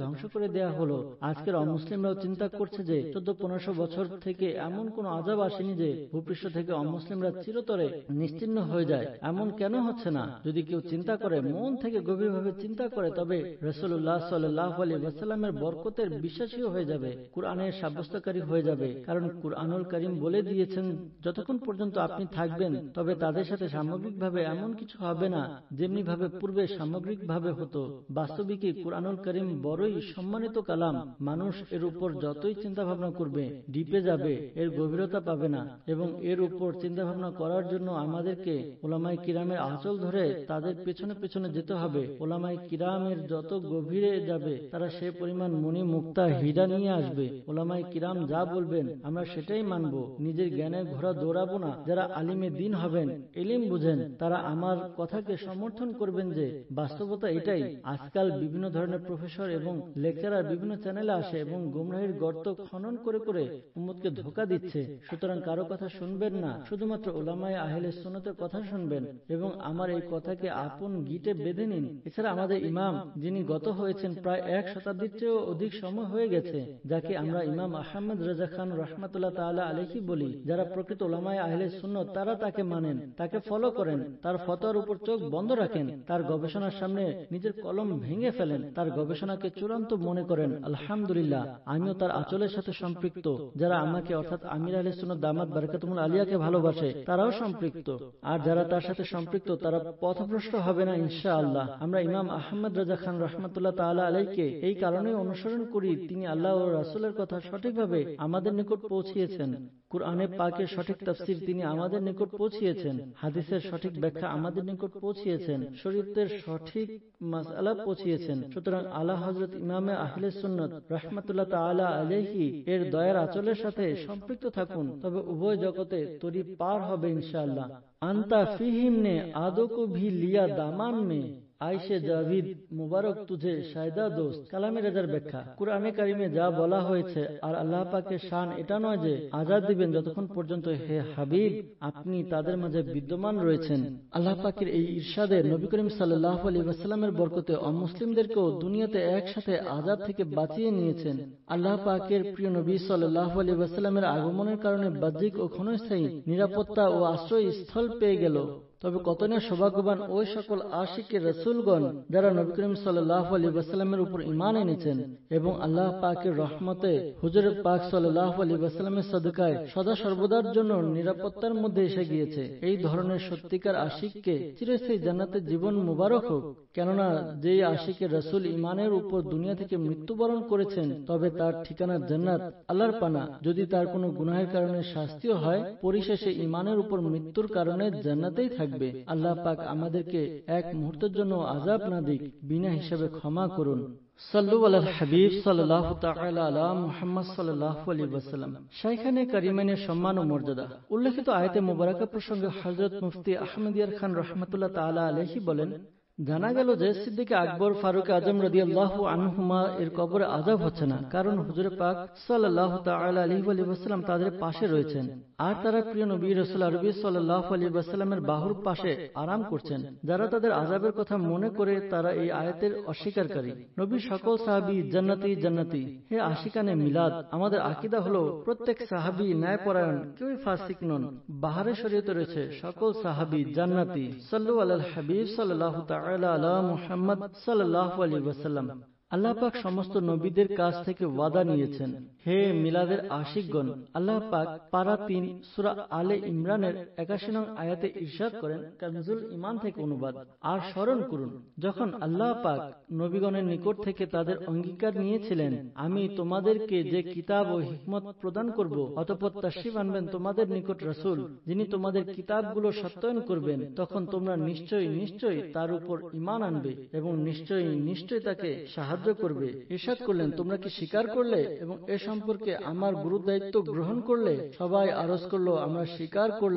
দেয়া হলো। আজকের অমুসলিমরাও চিন্তা করছে যে 1400-1500 বছর থেকে এমন কোন আযাব আসেনি যে ভূপৃষ্ঠ থেকে অমুসলিমরা চিরতরে নিশ্চিহ্ন হয়ে যায়। এমন কেন হচ্ছে না? যদি কেউ চিন্তা করে, মন থেকে গভীরভাবে চিন্তা করে, তবে রাসূলুল্লাহ সাল্লাল্লাহু আলাইহি ওয়াসাল্লামের বরকতের বিশ্বাসীও হয়ে যাবে, কুরআনের সাব্যস্তকারী হয়ে যাবে। কারণ কুরআনুল কারীম বলে দিয়েছেন, যতক্ষণ পর্যন্ত আপনি থাকবেন তবে তাদের সাথে সামগ্রিকভাবে এমন কিছু হবে না যেমনি ভাবে পূর্বে সামগ্রিকভাবে হতো। বাস্তবিকই কুরআনুল কারীম বড়ই সম্মানিত কালাম। মানুষ এর উপর যতই চিন্তা ভাবনা করবে, ডিপে যাবে, এর গভীরতা পাবে না। এবং এর উপর চিন্তা ভাবনা করার জন্য আমাদেরকে উলামায়ে কিরামের আঁচল ধরে তাদের পেছনে পেছনে যেতে হবে। উলামায়ে কিরামের যত গভীরে যাবে, তারা সে পরিমাণ মনি মুক্তা হীরা নিয়ে আসবে। উলামায়ে কিরাম যা বলবেন আমরা সেটাই মানব, নিজের জ্ঞানের ঘোড়া দৌড়াবো না। যারা আলিমে দিন হবেন, ইলম বুঝেন, তারা আমার কথাকে সমর্থন করবেন যে বাস্তবতা এটাই। আজকাল বিভিন্ন ধরনের প্রফেসর এবং লেকচারার বিভিন্ন চ্যানেলে আসে এবং গুমরাহির গর্ত খনন করে করে উম্মতকে ধোঁকা দিচ্ছে। সুতরাং কারো কথা শুনবেন না, শুধুমাত্র উলামায়ে আহলে সুন্নতের কথা শুনবেন এবং আমার এই কথাকে আপন গিটে বেঁধে নিন। এছাড়া আমাদের ইমাম, যিনি গত হয়েছেন প্রায় 1 শতাব্দীর চেয়েও অধিক সময় হয়ে গেছে, যাকে আমরা ইমাম আহমদ রেজা খান রাহমাতুল্লাহ তাআলা আলাইহি বলি, যারা প্রকৃত উলামায়ে আহলে সুন্নাত তারা তাকে মানেন, তাকে ফলো করেন, তার ফতোয়ার উপর চোখ বন্ধ রাখেন, তার গবেষণার সামনে নিজের কলম ভেঙে ফেলেন, তার গবেষণাকে চূড়ান্ত মনে করেন। আলহামদুলিল্লাহ, আমিও তার আঁচলের সাথে সম্পৃক্ত। যারা আমাকে অর্থাৎ আমির আহলে সুন্নাত দামাত বারাকাতুহুল আলিয়াকে ভালোবাসে, তারাও সম্পৃক্ত। আর যারা তার সাথে সম্পৃক্ত তারা পথভ্রষ্ট হবে না ইনশাআল্লাহ। আমরা ইমাম আহমদ রেজা খান রাহমাতুল্লাহ তাআলা আলাইহিকে এই কারণেই অনুসরণ করি, তিনি আল্লাহ ও রাসূলের কথা সঠিকভাবে আমাদের নিকট পৌঁছিয়েছেন। কুরআনে পাকের সঠিক তাফসীর তিনি আমাদের নিকট পৌঁছিয়েছেন, হাদিসের সঠিক ব্যাখ্যা আমাদের নিকট পৌঁছিয়েছেন, শরীয়তের সঠিক মাসআলা পৌঁছিয়েছেন। সুতরাং আলা হযরত ইমামে আহলে সুন্নাত রাহমাতুল্লাহ তাআলা আলাইহি এর দয়ার আঁচলের সাথে সম্পৃক্ত থাকুন, তবে উভয় জগতে তরি পার হবে ইনশাআল্লাহ। আনতা ফিহিম নে আদো কো ভি লিয়া দামান মে, আয়েশে জাভিদ মুবারক তুঝে শায়দা দোস্ত। কালামে রেজার ব্যাখ্যা। কুরআনে কারিমে যা বলা হয়েছে আর আল্লাহ পাকের শান এটা নয় যে আযাদ দিবেন যতক্ষণ পর্যন্ত হে হাবিব আপনি তাদের মাঝে বিদ্যমান রয়েছেন। আল্লাহ পাকের এই ইরশাদে নবী করিম সাল্লাল্লাহু আলাইহি ওয়াসাল্লামের বরকতে অমুসলিমদেরকেও দুনিয়াতে একসাথে আযাদ থেকে বাঁচিয়ে নিয়েছেন। আল্লাহ পাকের প্রিয় নবী সাল্লাল্লাহু আলাইহি ওয়াসাল্লামের আগমনের কারণে বাহ্যিক ও ক্ষণস্থায়ী নিরাপত্তা ও আশ্রয়স্থল পেয়ে গেল। তবে কত না সৌভাগ্যবান ওই সকল আশিকে রাসূলগণ যারা নবী করিম সাল্লাল্লাহু আলাইহি ওয়াসাল্লামের উপর ঈমান এনেছেন এবং আল্লাহ পাকের রহমতে হুজুর পাক সাল্লাল্লাহু আলাইহি ওয়াসাল্লামের সাদকায় সদা সর্বদার জন্য নিরাপত্তার মধ্যে এসে গিয়েছে। এই ধরনের সত্যিকার আশিককে চিরস্থায়ী জান্নাতের জীবন মুবারক হোক। কেননা যেই আশিকে রাসূল ঈমানের উপর দুনিয়া থেকে মৃত্যুবরণ করেছেন, তবে তার ঠিকানা জান্নাত, আল্লাহর পানা। যদি তার কোনো গুনাহের কারণে শাস্তিও হয়, পরিশেষে ঈমানের উপর মৃত্যুর কারণে জান্নাতেই থাকবে। আল্লাহ পাক আমাদেরকে এক মুহূর্তের জন্য আযাব না দিক, বিনা হিসাবে ক্ষমা করুন। সাল্লু আলাল হাবিব সাল্লাল্লাহু তাআলা আলা মুহাম্মদ সাল্লাল্লাহু আলাইহি ওয়াসাল্লাম। শাইখানে কারিমাইনের সম্মান ও মর্যাদা। উল্লেখিত আয়াতে মুবারাকা প্রসঙ্গে হযরত মুফতি আহমদ ইয়ার খান রাহমাতুল্লাহ তাআলা আলাইহি বলেন, জানা গেল যে সিদ্দিক আকবর ফারুক আজম রাদিয়াল্লাহু আনহুমা এর কবরে আযাব হচ্ছে না, কারণ হুজুর পাক সাল্লাল্লাহু তাআলা আলাইহি ওয়াসাল্লাম তাদের পাশে রয়েছেন আর তারা প্রিয় নবী রাসূল আরবি সাল্লাল্লাহু আলাইহি ওয়াসাল্লামের বাহুর পাশে আরাম করছেন। যারা তাদের আযাবের কথা মনে করে তারা এই আয়াতের অস্বীকারী। নবীর সকল সাহাবী জান্নাতি জান্নাতি। হে আশিকানে মিলাদ, আমাদের আকীদা হলো প্রত্যেক সাহাবী ন্যায়পরায়ণ, কেউই ফাসিক নন। বাহারে শরীয়তে রয়েছে সকল সাহাবী জান্নাতি। সাল্লু আলাল হাবিব সাল্লাল্লাহু তাআলা আলা মুহাম্মদ সাল্লাল্লাহু আলাইহি ওয়াসাল্লাম। আল্লাহ পাক সমস্ত নবীদের কাছ থেকে ওয়াদা নিয়েছেন। হে মিলাদের আশিকগণ, আল্লাহ পাক পারা 3 সূরা আলে ইমরানের 81 নং আয়াতে ইরশাদ করেন, কানজুল ঈমান থেকে অনুবাদ। আর স্মরণ করুন যখন আল্লাহ পাক নবীগণের নিকট থেকে তাদের অঙ্গীকার নিয়েছিলেন, আমি তোমাদেরকে যে কিতাব ও হিকমত প্রদান করব, অতঃপর তাশরীফ আনবেন তোমাদের নিকট রাসূল, যিনি তোমাদের কিতাবগুলো সত্যায়ন করবেন, তখন তোমরা নিশ্চয়ই নিশ্চয়ই তার উপর ঈমান আনবে এবং নিশ্চয়ই নিশ্চয়ই তাকে সাহায্য করবে। ইরশাদ করলেন, তোমরা কি স্বীকার করলে এবং এ সম্পর্কে আমার গুরুদায়িত্ব গ্রহণ করলে? সবাই আরজ করলো, আমরা স্বীকার করলাম।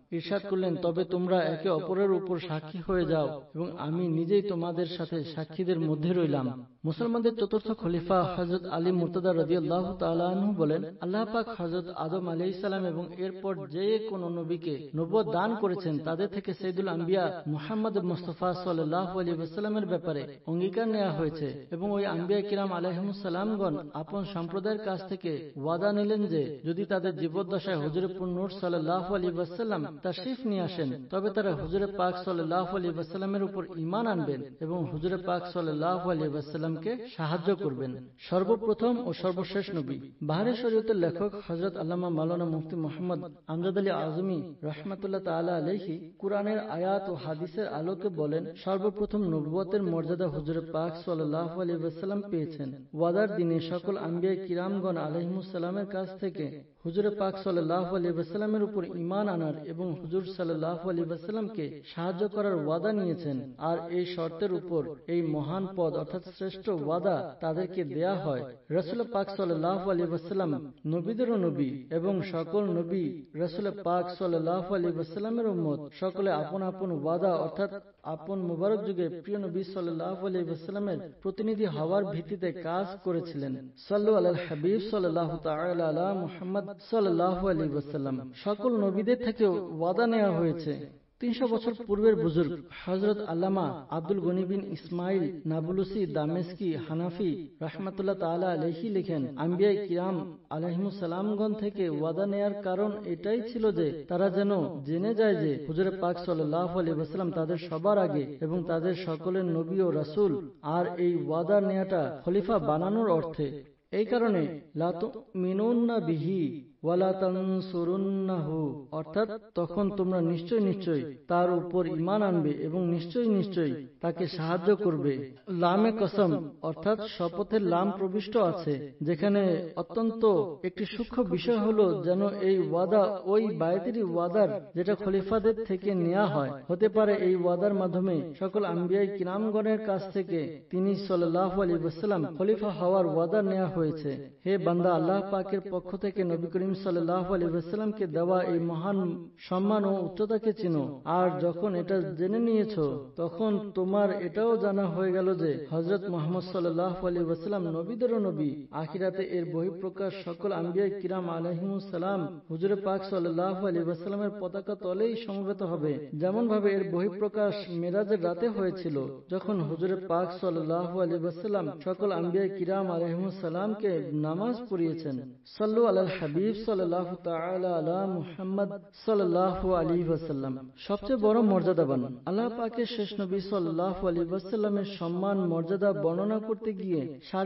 ইরশাদ করলেন, তবে তোমরা একে অপরের উপর সাক্ষী হয়ে যাও এবং আমি নিজেই তোমাদের সাথে সাক্ষীদের মধ্যে রইলাম। মুসলমানদের চতুর্থ খলিফা হযরত আলী মুর্তদা রাদিয়াল্লাহু তাআলা আনহু বলেন, আল্লাহ পাক হযরত আদম আলাইহিস সালাম এবং এরপর যে কোন নবীকে নবুয়ত দান করেছেন তাদের থেকে সাইয়্যিদুল আম্বিয়া মুহাম্মদ মুস্তাফা সাল্লাল্লাহু আলাইহি ওয়াসাল্লামের ব্যাপারে অঙ্গীকার নেওয়া হয়েছে এবং ওই আম্বিয়া কিরাম আলাইহিমুস সালামগণ আপন সম্প্রদায়ের কাছ থেকে ওয়াদা নিলেন যে যদি তাদের জীবদ্দশায় হুজুর নূর সাল্লাল্লাহু আলাইহি ওয়াসাল্লাম তাশরীফ নিয়ে আসেন তবে তারা হুজুর পাক সাল্লাল্লাহু আলাইহি ওয়াসাল্লামের উপর ঈমান আনবেন এবং হুজুর পাক সাল্লাল্লাহু আলাইহি ওয়াসাল্লামকে সাহায্য করবেন। সর্বপ্রথম ও সর্বশেষ নবী। বাহরে শরীয়তের লেখক হযরত আল্লামা মাওলানা মুফতি মুহাম্মদ আমজাদ আলী আজমি রাহমাতুল্লাহ তাআলা আলাইহি কুরআনের আয়াত ও হাদিসের আলোকে বলেন, সর্বপ্রথম নবুয়তের মর্যাদা হুজুর পাক সাল্লাল্লাহু আলাইহি ওয়াসাল্লাম পেয়েছেন। ওয়াদার দিনে সকল আম্বিয়া কিরামগণ আলাইহিমুস সালামের কাছ থেকে হুজুর পাক সাল্লাল্লাহু আলাইহি ওয়াসাল্লামের উপর ঈমান আনার এবং হুজুর সাল্লাল্লাহু আলাইহি ওয়াসাল্লামকে সাহায্য করার ওয়াদা নিয়েছেন। আর এই শর্তের উপর এই মহান পদ অর্থাৎ শ্রেষ্ঠ ওয়াদা তাদেরকে দেয়া হয়। রাসূল পাক সাল্লাল্লাহু আলাইহি ওয়াসাল্লাম নবীদেরও নবী এবং সকল নবী রাসূল পাক সাল্লাল্লাহু আলাইহি ওয়াসাল্লামের উম্মত সকলে আপন আপন ওয়াদা অর্থাৎ আপন মুবারক যুগে প্রিয় নবী সাল্লাল্লাহু আলাইহি ওয়াসাল্লামের প্রতিনিধি হওয়ার ভিত্তিতে কাজ করেছিলেন। সাল্লু আলাল হাবিব সাল্লাল্লাহু তাআলা আলা মুহাম্মদ সাল্লাল্লাহু আলাইহি ওয়াসাল্লাম। সকল নবীদের থেকে ওয়াদা নেওয়া হয়েছে। 300 বছর পূর্বের বুজুর্গ হযরত আল্লামা আব্দুল গনি বিন ইসমাইল নাবুলুসি দামেস্কি হানাফি রাহমাতুল্লাহ তাআলা আলাইহি লিখেন, আম্বিয়া কিরাম আলাইহিমুস সালামগণ থেকে ওয়াদা নেয়ার কারণ এটাই ছিল যে তারা যেন জেনে যায় যে হুজুর পাক সাল্লাল্লাহু আলাইহি ওয়াসাল্লাম তাদের সবার আগে এবং তাদের সকলের নবী ও রাসূল। আর এই ওয়াদা নেয়াটা খলিফা বানানোর অর্থে। এই কারণে লা তুমিনুন্না বিহি ওয়ালা তানসুরুন্নাহু, অর্থাৎ তখন তোমরা নিশ্চয় নিশ্চয় তার উপর ঈমান আনবে এবং নিশ্চয় নিশ্চয় তাকে সাহায্য করবে। লামে কসম অর্থাৎ শপথের লাম প্রবিষ্ট আছে, যেখানে অত্যন্ত একটি সূক্ষ্ম বিষয় হলো যেন এই ওয়াদা ওই বায়াতেরই ওয়াদার যেটা খলিফাদের থেকে নেওয়া হয়। হতে পারে এই ওয়াদার মাধ্যমে সকল আম্বিয়া কিরামগণের কাছ থেকে তিনি সাল্লাল্লাহু আলাইহি ওয়াসাল্লাম খলিফা হওয়ার ওয়াদা নেওয়া হয়েছে। হে বান্দা, আল্লাহ পাকের পক্ষ থেকে নবী করিম সাল্লাল্লাহু আলাইহি ওয়াসাল্লামকে দেওয়া এই মহান সম্মান ও উচ্চতাকে চিনো। আর যখন এটা জেনে নিয়েছো তখন তোমার এটাও জানা হয়ে গেল যে হযরত মুহাম্মদ সাল্লাল্লাহু আলাইহি ওয়াসাল্লাম নবীদেরও নবী। আখিরাতে এর বহিঃপ্রকাশ সকল আম্বিয়া কিরাম আলাইহিমুস সালাম হুজুর পাক সাল্লাল্লাহু আলাইহি ওয়াসাল্লামের পতাকা তলেই সমবেত হবে, যেমন ভাবে এর বহিঃপ্রকাশ মেরাজের রাতে হয়েছিল যখন হুজুর পাক সাল্লাল্লাহু আলাইহি ওয়াসাল্লাম সকল আম্বিয়া কিরাম আলাইহিমুস সালামকে নামাজ পড়িয়েছেন। সাল্লু আলাল হাবিব সাল্লাল্লাহু তাআলা আলা মুহাম্মদ সাল্লাল্লাহু আলাইহি ওয়াসাল্লাম। সবচেয়ে বড় মর্যাদাবান আল্লাহ পাকের শেষ নবী সাল্লাল্লাহু আলাইহি ওয়াসাল্লামের সম্মান মর্যাদা বর্ণনা করতে গিয়ে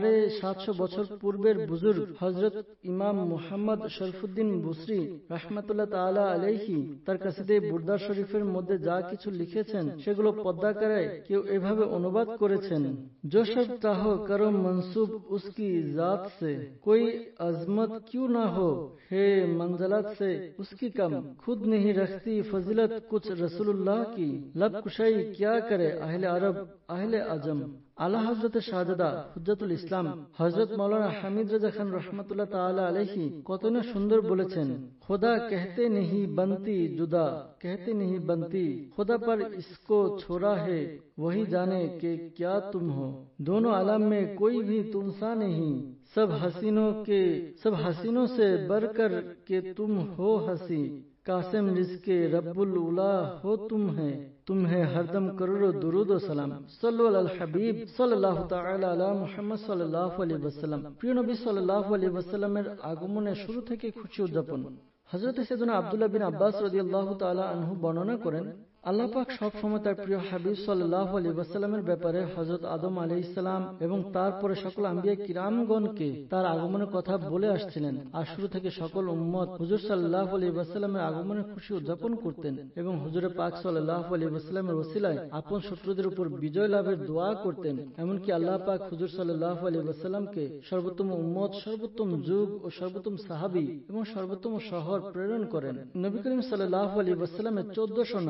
750 বছর পূর্বের বুজুর্গ হযরত ইমাম মুহাম্মদ শরফুদ্দিন বুসরি রাহমাতুল্লাহ তাআলা আলাইহি তার কাসিদে বুরদা শরীফের মধ্যে যা কিছু লিখেছেন সেগুলো পদ্মাকারে কেউ এভাবে অনুবাদ করেছেন, जो शब चाहो करो मंसूब उसकी जात से, कोई अजमत क्यों ना हो है मंजलत से उसकी कम, खुद नहीं रखती फजिलत कुछ रसूलुल्लाह की, लब कुशाई क्या करे अहले अरब अहले अजम। आला हजरत शाहजादा হুজ্জাতুল ইসলাম হযরত মাওলানা হামিদ রাজা খান রাহমাতুল্লাহ তাআলা আলাইহি কত না সুন্দর বলেছেন, खुदा कहते नहीं बनती जुदा, कहते नहीं बनती खुदा पर इसको छोड़ा है वही जाने के क्या तुम हो, दोनों आलम में कोई भी तुमसा नहीं, सब हसीनों से बढ़कर के तुम हो हसी, कासिम रिज़्क़े रब्बुल उला हो तुम्हें हरदम करोड़ो दुरूद व सलाम। सल्लु अलल हबीब साल्लाल्लाहु ताआला अला मुহাম্মদ সাল্লাল্লাহু আলাইহি ওয়াসাল্লাম। প্রিয় নবী সাল্লাল্লাহু আলাইহি ওয়াসাল্লামের আগমনের শুরু থেকে খুশি উদযাপন। হযরত সাইয়েদনা আব্দুল্লাহ বিন আব্বাস রাদিয়াল্লাহু তাআলা আনহু বর্ণনা করেন, আল্লাহ পাক সব সময় তার প্রিয় হাবিব সাল্লাল্লাহু আলাইহি ওয়াসাল্লামের ব্যাপারে হযরত আদম আলাইহিস সালাম এবং তারপরে সকল আম্বিয়া কিরামগণকে তার আগমনের কথা বলে আসছিলেন। আর শুরু থেকে সকল উম্মত হুজুর সাল্লাল্লাহু আলাইহি ওয়াসাল্লামের আগমনের খুশি উদযাপন করতেন এবং হুজুর পাক সাল্লাল্লাহু আলাইহি ওয়াসাল্লামের ওসিলায় আপন শত্রুদের উপর বিজয় লাভের দোয়া করতেন। এমনকি আল্লাহ পাক হুজুর সাল্লাল্লাহু আলাইহি ওয়াসাল্লামকে সর্বোত্তম উম্মত, সর্বোত্তম যুগ ও সর্বোত্তম সাহাবী এবং সর্বোত্তম শহর প্রেরণ করেন। নবী করিম সাল্লাল্লাহু আলাইহি ওয়াসাল্লামের 1400 নাম। হে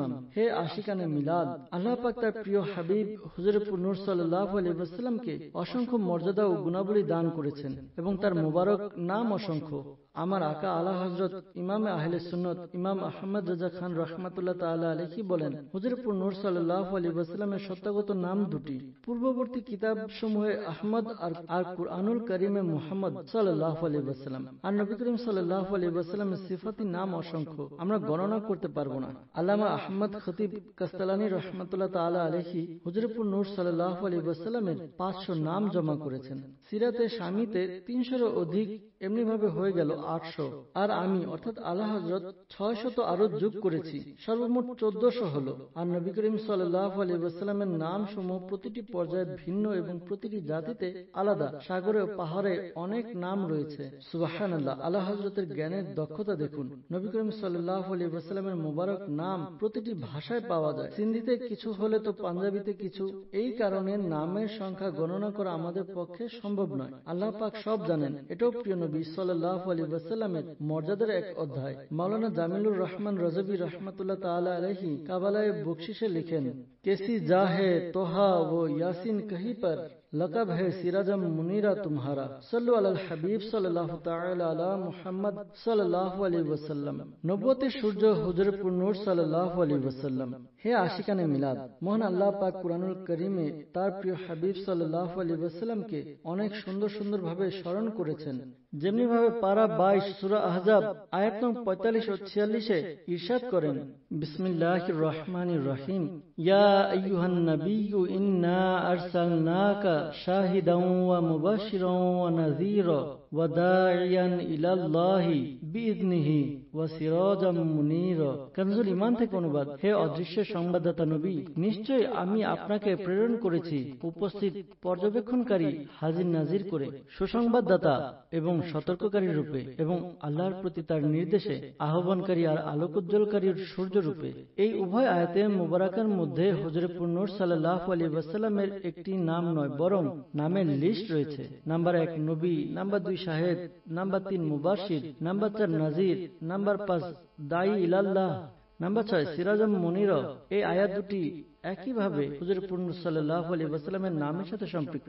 হে আশিকানে মিলাদ, আল্লাহ পাক তার প্রিয় হাবিব হুজুর নূর সাল্লাল্লাহু আলাইহি ওয়াসাল্লামকে অসংখ্য মর্যাদা ও গুণাবলী দান করেছেন এবং তার মোবারক নাম অসংখ্য। আমার আকা আলা হযরত ইমামে আহলে সুন্নাত ইমাম আহমদ রাজা খান রাহমাতুল্লাহ তাআলা আলাইহি বলেন, হুজুর নূর সাল্লাল্লাহু আলাইহি ওয়াসাল্লামের সত্যগত নাম দুটি। পূর্ববর্তী কিতাব সমূহে আহমদ আর কুরআনুল কারীমে মুহাম্মদ সাল্লাল্লাহু আলাইহি ওয়াসাল্লাম। আর নবী করিম সাল্লাল্লাহু আলাইহি ওয়াসাল্লামের সিফাতি নাম অসংখ্য, আমরা গণনা করতে পারবো না। আল্লামা আহমদ খতিব কাস্তালানী রাহমাতুল্লাহ তাআলা আলাইহি হুজুর নূর সাল্লাল্লাহু আলাইহি ওয়াসাল্লামের 500 নাম জমা করেছেন। সিরাতে শামিতে 300-এরও অধিক, এমনি ভাবে হয়ে গেল 800। আর আমি অর্থাৎ আলা হযরত 600 আরো যোগ করেছি, সর্বমোট 1400 হলো। আর নবী করিম সাল্লাল্লাহু আলাইহি ওয়াসাল্লামের নাম সমূহ প্রতিটি পর্যায়ে ভিন্ন এবং প্রতিটি জাতিতে আলাদা। সাগরে ও পাহাড়ে অনেক নাম রয়েছে। সুবহানাল্লাহ, আলা হযরতের জ্ঞানের দক্ষতা দেখুন। নবী করিম সাল্লাল্লাহু আলাইহি ওয়াসাল্লামের মোবারক নাম প্রতিটি ভাষায় পাওয়া যায়। সিন্ধিতে কিছু হলে তো পাঞ্জাবিতে কিছু। এই কারণে নামের সংখ্যা গণনা করা আমাদের পক্ষে সম্ভব নয়। আল্লাহ পাক সব জানেন। এটাও প্রিয় নবী সাল্লাল্লাহু আলাইহি ওয়াসাল্লামের মর্যাদার এক অধ্যায়। মাওলানা জামিলুর রহমান রাজভী রাহমাতুল্লাহ তাআলা আলাইহি কাবালায়ে বকশিশে লিখেন, কেসি জাহে তোহা ও ইয়াসিন কহি পর लकब है सिराजम मुनीरा तुम्हारा, सल्लु अलल हबीब सल्लल्लाहु ताला अला मुहम्मद सल्लल्लाहु अलैहि वसल्लम। নবুয়তের সূর্য হুজুর নূর সাল্লাল্লাহু আলাইহি ওয়াসাল্লাম। হে আশিকানে মিলাদ, মহান আল্লাহ পাক কুরআনুল কারীমে তার প্রিয় হাবিব সাল্লাল্লাহু আলাইহি ওয়াসাল্লামকে অনেক সুন্দর সুন্দর ভাবে স্মরণ করেছেন। যেমনি ভাবে পারা 22 সূরা আহজাব আয়াত নং 45 ও 46-এ ইরশাদ করেন, বিসমিল্লাহির রহমানির রহিম, ইয়া আইয়ুহান নাবিয়্যু ইন্না আরসালনাকা শাহিদান ওয়া মুবাশশিরান ওয়া নাযীরা ওয়া দাঈয়ান ইলাল্লাহি বিইذনিহি ওয়া সিরাজাম মুনীরা। কানজুল ঈমান থেকে অনুবাদ। হে অদৃশ্য সংবাদদাতা নবী, নিশ্চয় আমি আপনাকে প্রেরণ করেছি উপস্থিত পর্যবেক্ষণকারী, হাজির নাজির করে, সুসংবাদদাতা এবং সতর্ককারী রূপে, এবং আল্লাহর প্রতি তার নির্দেশে আহ্বানকারী আর আলোকোজ্জ্বলকারীর সূর্য রূপে। এই উভয় আয়াতে মুবারাকার মধ্যে হুজুর নূর সাল্লাল্লাহু আলাইহি ওয়াসাল্লামের একটি নাম নয়, বরং নামের লিস্ট রয়েছে। নাম্বার 1 নবী, নাম্বার 2 শাহেদ, নাম্বার 3 মুবাশশির, নাম্বার 4 নাজির, নাম্বার 5 দাঈ ইলাল্লাহ, নাম্বার 6 সিরাজাম মুনীরা। এই আয়াত দুটি একইভাবে হুজুর সাল্লাল্লাহু আলাইহি ওয়াসাল্লামের নামের সাথে সম্পৃক্ত।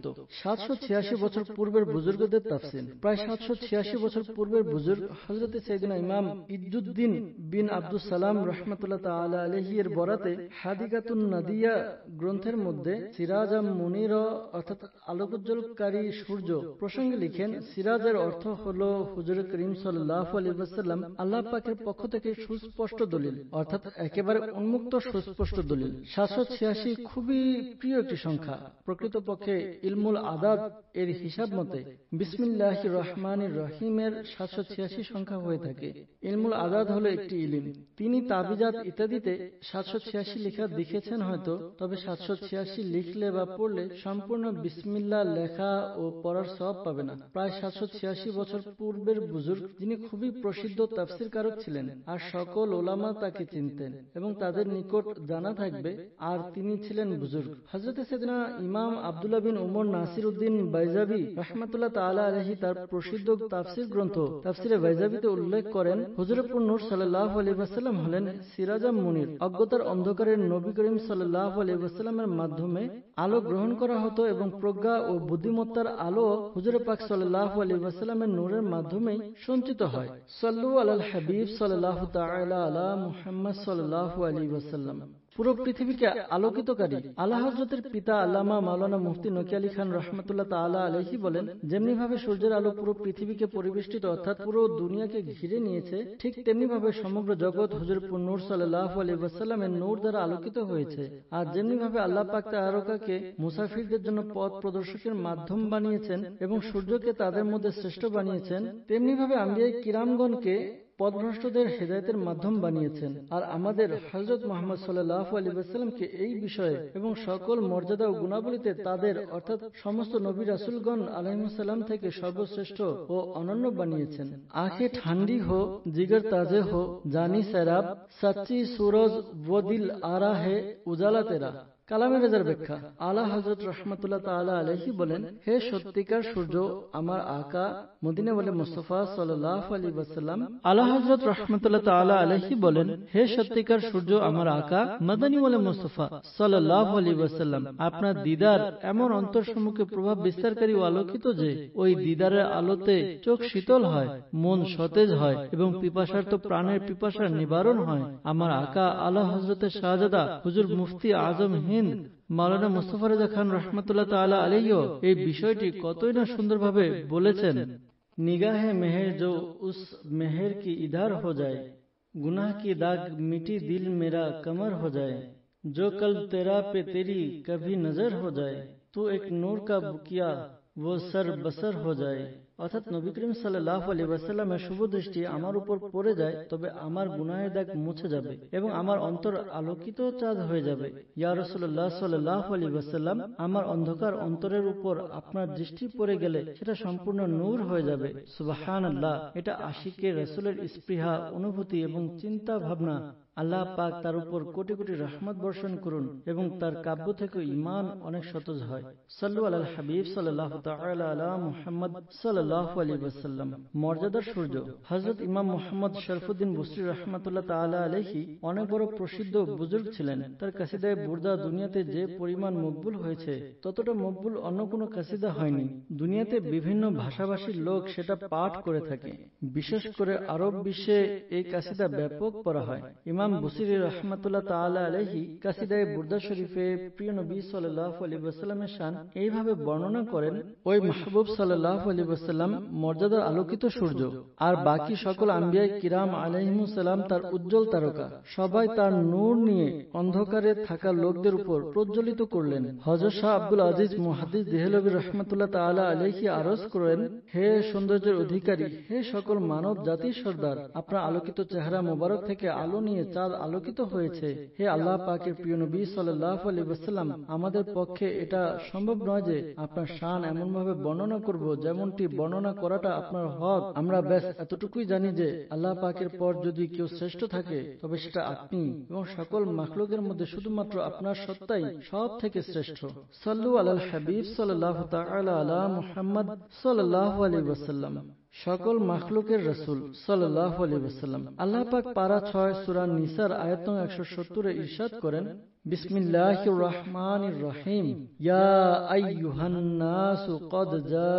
786 বছর পূর্বের বুজুর্গদের তাফসীর। প্রায় 786 বছর পূর্বের বুজুর্গ হযরত সাইয়েদনা ইমাম ইজ্জুদ্দিন বিন আব্দুস সালাম রাহমাতুল্লাহ তাআলা আলাইহি এর বরাতে হাদিকাতুন নাদিয়া গ্রন্থের মধ্যে সিরাজাম মুনীরা অর্থাৎ আলোকোজ্জ্বলকারী সূর্য প্রসঙ্গে লিখেন, সিরাজের অর্থ হলো হুজুর করিম সাল্লাল্লাহু আলাইহি ওয়াসাল্লাম আল্লাহ পাকের পক্ষ থেকে সুস্পষ্ট দলিল, অর্থাৎ একেবারে উন্মুক্ত সুস্পষ্ট দলিল। 786 খুবই প্রিয় একটি সংখ্যা। প্রকৃতপক্ষে ইলমুল আদাদ এর হিসাব মতে বিসমিল্লাহির রহমানির রহিমের 786 সংখ্যা হয়ে থাকে। ইলমুল আদাদ হলো একটি ইলম। তিনি তাবিজাত ইত্যাদিতে 786 লেখা দেখেছেন হয়তো, তবে 786 লিখলে বা পড়লে সম্পূর্ণ বিসমিল্লাহ লেখা ও পড়ার সওয়াব পাবে না। প্রায় 786 বছর পূর্বের বুজুর্গ, যিনি খুবই প্রসিদ্ধ তাফসীরকারক ছিলেন, আর সকল উলামা তাকে চিনতেন এবং তাদের নিকট জানা থাকবে, আর তিনি ছিলেন বুজুর্গ। হযরত সাইয়েদনা ইমাম আব্দুল্লাহ বিন উমর নাসির উদ্দিন বাইজাবি রাহমাতুল্লাহ তাআলা আলাইহি তার প্রসিদ্ধ তাফসীর গ্রন্থ তাফসীরে বাইজাবিতে উল্লেখ করেন, হুজুর নূর সাল্লাল্লাহু আলাইহি ওয়াসাল্লাম হলেন সিরাজাম মুনীর। অজ্ঞতার অন্ধকারের নবী করিম সাল্লাল্লাহু আলাইহি ওয়াসাল্লামের মাধ্যমে আলো গ্রহণ করা হতো এবং প্রজ্ঞা ও বুদ্ধিমত্তার আলো হুজুর পাক সাল্লাল্লাহু আলাইহি ওয়াসাল্লামের নূরের মাধ্যমেই সঞ্চিত হয়। সাল্লু আলাল হাবিব সাল্লাল্লাহু তাআলা আলা মুহাম্মদ সাল্লাল্লাহু আলাইহি ওয়াসাল্লাম। পুরো পৃথিবীকে আলোকিতকারী আলা হযরতের পিতা আল্লামা মাওলানা মুফতি নকি আলী খান রাহমাতুল্লাহ তাআলা আলাইহি বলেন, যেমনি ভাবে সূর্যের আলো পুরো পৃথিবীকে পরিবেষ্টিত অর্থাৎ পুরো দুনিয়াকে ঘিরে নিয়েছে, ঠিক তেমনি ভাবে সমগ্র জগৎ হুজুর নূর সাল্লাল্লাহু আলাইহি ওয়াসাল্লামের নূর দ্বারা আলোকিত হয়েছে। আর যেমনি ভাবে আল্লাহ পাক তারকাকে মুসাফিরদের জন্য পথ প্রদর্শকের মাধ্যম বানিয়েছেন এবং সূর্যকে তাদের মধ্যে শ্রেষ্ঠ বানিয়েছেন, তেমনি ভাবে আম্বিয়া কিরামগণকে পথভ্রষ্টদের হেদায়েতের মাধ্যম বানিয়েছেন। আর আমাদের হযরত মুহাম্মদ সাল্লাল্লাহু আলাইহি ওয়াসাল্লামকে এই বিষয়ে এবং সকল মর্যাদা ও গুণাবলীতে তাদের অর্থাৎ সমস্ত নবী রাসূলগণ আলাইহিস সালাম থেকে সর্বশ্রেষ্ঠ ও অনন্য বানিয়েছেন। আঁখে ঠান্ডি হো, জিগর তাজে হো, জানি সেরাব, সচ্চি সুরজ ও দিল আরা হে উজালা তেরা। কালামে রেজার ব্যাখ্যা। আলা হযরত রাহমাতুল্লাহ তাআলা আলাইহি বলেন, হে সত্যিকার সূর্য আমার আকা মদিনা ওয়ালি মুস্তাফা সাল্লাল্লাহু আলাইহি ওয়াসাল্লাম। আলা হযরত রাহমাতুল্লাহ তাআলা আলাইহি বলেন, হে সত্যিকার সূর্য আমার আকা মদিনা ওয়ালি মুস্তাফা সাল্লাল্লাহু আলাইহি ওয়াসাল্লাম, আপনার দিদার এমন অন্তর সম্মুখে প্রভাব বিস্তারকারী ও আলোকিত যে ওই দিদারের আলোতে চোখ শীতল হয়, মন সতেজ হয় এবং পিপাসার্ত প্রাণের পিপাসার নিবারণ হয়। আমার আকা আলা হযরতের শাহজাদা হুজুর মুফতি আজম হিন্দ মাওলানা মুস্তাফা রেজা খান রাহমাতুল্লাহ তাআলা আলাইহি এই বিষয়টি কতই না সুন্দরভাবে বলেছেন। নিগাহে মেহের जो उस मेहर की इधर हो जाए, गुनाह की दाग मिटी दिल मेरा कमर हो जाए, जो कल्ब तेरा पे तेरी कभी नजर हो जाए, तू एक नूर का बुकिया वो सर बसर हो जाए। অর্থাৎ নবী করিম সাল্লাল্লাহু আলাইহি ওয়াসাল্লামের শুভ দৃষ্টি আমার উপর পড়ে যায়, তবে আমার গুনাহের দাগ মুছে যাবে এবং আমার অন্তর আলোকিত চাঁদ হয়ে যাবে। ইয়া রাসূলুল্লাহ সাল্লাল্লাহু আলাইহি ওয়াসাল্লাম, আমার অন্ধকার অন্তরের উপর আপনার দৃষ্টি পড়ে গেলে সেটা সম্পূর্ণ নূর হয়ে যাবে। সুবহানাল্লাহ। এটা আশিকে রাসূলের স্পৃহা, অনুভূতি এবং চিন্তা ভাবনা। আল্লাহ পাক তার উপর কোটি কোটি রহমত বর্ষণ করুন এবং তার কাব্য থেকে ঈমান অনেক সতেজ হয়। সাল্লু আলাল হাবিব সাল্লাল্লাহু তাআলা আলা মুহাম্মদ সাল্লাল্লাহু আলাইহি ওয়াসাল্লাম। মর্যাদার সূর্য হযরত ইমাম মুহাম্মদ শরফুদ্দীন বুসরি রাহমাতুল্লাহ তাআলা আলাইহি অনেক বড় প্রসিদ্ধ বুজুর্গ ছিলেন। তার কাসিদায়ে বুরদা দুনিয়াতে যে পরিমাণ মকবুল হয়েছে ততটা মকবুল অন্য কোনো কাসিদা হয়নি। দুনিয়াতে বিভিন্ন ভাষাভাষীর লোক সেটা পাঠ করে থাকে। বিশেষ করে আরব বিশ্বে এই কাসিদা ব্যাপক পড়া হয়। ইমাম বুসিরি রাহমাতুল্লাহ তাআলা আলাইহি কাসিদায়ে বুরদা শরীফে প্রিয় নবী সাল্লাল্লাহু আলাইহি ওয়াসাল্লামের শান এইভাবে বর্ণনা করেন, ওই মাহবুব সাল্লাল্লাহু আলাইহি ওয়াসাল্লাম মর্যাদার আলোকিত সূর্য, আর বাকি সকল আম্বিয়া কিরাম আলাইহিমুস সালাম তার উজ্জ্বল তারকা। সবাই তার নূর নিয়ে অন্ধকারে থাকা লোকদের উপর প্রজ্বলিত করলেন। হযরত শাহ আব্দুল আজিজ মুহাদ্দিস দেহলভী রাহমাতুল্লাহ তাআলা আলাইহি আরজ করেন, হে সৌন্দর্যের অধিকারী, হে সকল মানব জাতির সর্দার, আপনার আলোকিত চেহারা মোবারক থেকে আলো নিয়ে চাঁদ আলোকিত হয়েছে। হে আল্লাহ পাকের প্রিয় নবী সাল্লাল্লাহু আলাইহি ওয়াসাল্লাম, আমাদের পক্ষে এটা সম্ভব নয় যে আপনার শান এমনভাবে বর্ণনা করব যেমনটি বর্ণনা করাটা আপনার হক। আমরা ব্যাস এতটুকুই জানি যে আল্লাহ পাকের পর যদি কেউ শ্রেষ্ঠ থাকে তবে সেটা আপনি, এবং সকল মাখলুকের মধ্যে শুধুমাত্র আপনার সত্তাই সব থেকে শ্রেষ্ঠ। সাল্লু আলাল হাবিব সাল্লাল্লাহু তাআলা আলা মুহাম্মদ সাল্লাল্লাহু আলাইহি ওয়াসাল্লাম। সকল মাখলুকের রাসূল সাল্লাল্লাহু আলাইহি ওয়াসাল্লাম। আল্লাহ পাক পারা 6 সূরা নিসার আয়াত নং 170 এ ইরশাদ করেন, বিসমিল্লাহির রহমানির রহিম, ইয়া আইয়ুহান নাসু ক্বাদ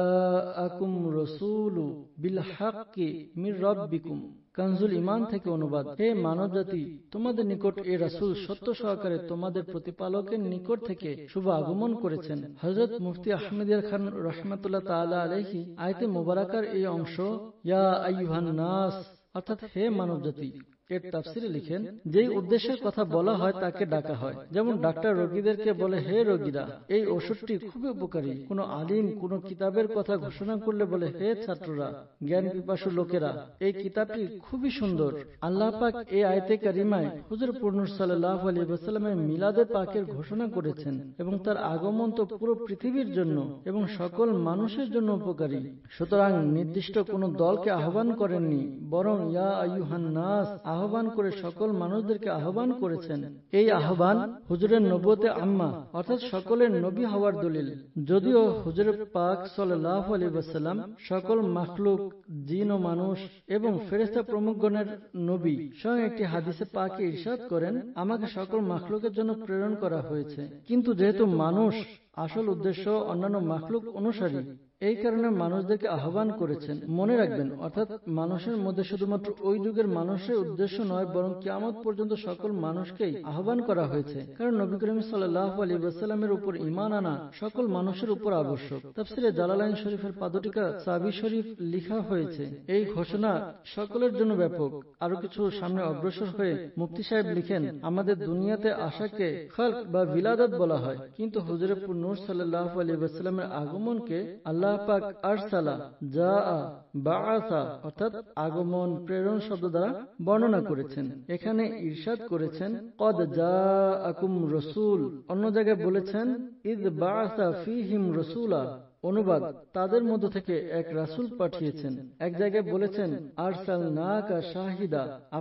জাআকুম রাসূলু বিল হাক্কি মির রাব্বিকুম। কানজুল ঈমান থেকে অনুবাদ। হে মানব জাতি, তোমাদের নিকট এই রাসূল সত্য সহকারে তোমাদের প্রতিপালকের নিকট থেকে শুভ আগমন করেছেন। হযরত মুফতি আহমদিয়া খান রাহমাতুল্লাহ তাআলা আলাইহি আয়াতে মুবারাকার এই অংশ ইয়া আইয়ুহান নাস অর্থাৎ হে মানব জাতি এর তাফসিরে লিখেন, যেই উদ্দেশ্যের কথা বলা হয় তাকে ডাকা হয়। যেমন ডাক্তার রোগীদেরকে বলে, হে রোগীরা, এই ওষুধটি খুবই উপকারী। কোন আলিম কোন কিতাবের কথা ঘোষণা করলে বলে, হে ছাত্ররা, জ্ঞান পিপাসু লোকেরা, এই কিতাবটি খুবই সুন্দর। আল্লাহ পাক এই আয়াতে কারিমায় হুজুর নূর সাল্লাল্লাহু আলাইহি ওয়াসাল্লামের মিলাদে পাকের ঘোষণা করেছেন এবং তার আগমন তো পুরো পৃথিবীর জন্য এবং সকল মানুষের জন্য উপকারী। সুতরাং নির্দিষ্ট কোন দলকে আহ্বান করেননি, বরং ইয়া আইয়ুহান নাস আহ্বান করে সকল মানুষদেরকে আহ্বান করেছেন। এই আহ্বান হুজুরের নবুয়তে আম্মা অর্থাৎ সকলের নবী হওয়ার দলিল। যদিও হুজুর পাক সাল্লাল্লাহু আলাইহি ওয়াসাল্লাম সকল মাখলুক, জিন ও মানুষ এবং ফেরেশতা প্রমুখগণের নবী, স্বয়ং একটি হাদিসে পাকে ইরশাদ করেন, আমাকে সকল মাখলুকের জন্য প্রেরণ করা হয়েছে। কিন্তু যেহেতু মানুষ আসল উদ্দেশ্য অন্যান্য মাখলুক অনুসারী, এই কারণে মানুষদেরকে আহ্বান করেছেন। মনে রাখবেন, অর্থাৎ মানুষের মধ্যে শুধুমাত্র ওই যুগের মানুষের উদ্দেশ্য নয়, বরং কিয়ামত পর্যন্ত সকল মানুষকেই আহ্বান করা হয়েছে। কারণ নবী করিম সাল্লাল্লাহু আলাইহি ওয়াসাল্লামের উপর ঈমান আনা সকল মানুষের উপর আবশ্যক। তাফসিরে জালালাইন শরীফের পাদটিকা সাবি শরীফ লিখা হয়েছে, এই ঘোষণা সকলের জন্য ব্যাপক। আরো কিছু সামনে অগ্রসর হয়ে মুফতি সাহেব লিখেন, আমাদের দুনিয়াতে আশাকে খালক বা বিলাদত বলা হয়, কিন্তু হুজুর নূর সাল্লাল্লাহু আলাইহি ওয়াসাল্লামের আগমনকে আল্লাহ পাক আরসালা, জাআ, বাআসা অর্থাৎ আগমন, প্রেরণ শব্দ দ্বারা বর্ণনা করেছেন। এখানে ইরশাদ করেছেন ক্বাদ জাআকুম রাসূল, অন্য জায়গায় বলেছেন ইয বাআসা ফীহিম রাসূলা, অনুবাদ, তাদের মধ্য থেকে এক রাসূল পাঠিয়েছেন। এক জায়গায় বলেছেন, আরসালনাকা শাহিদা,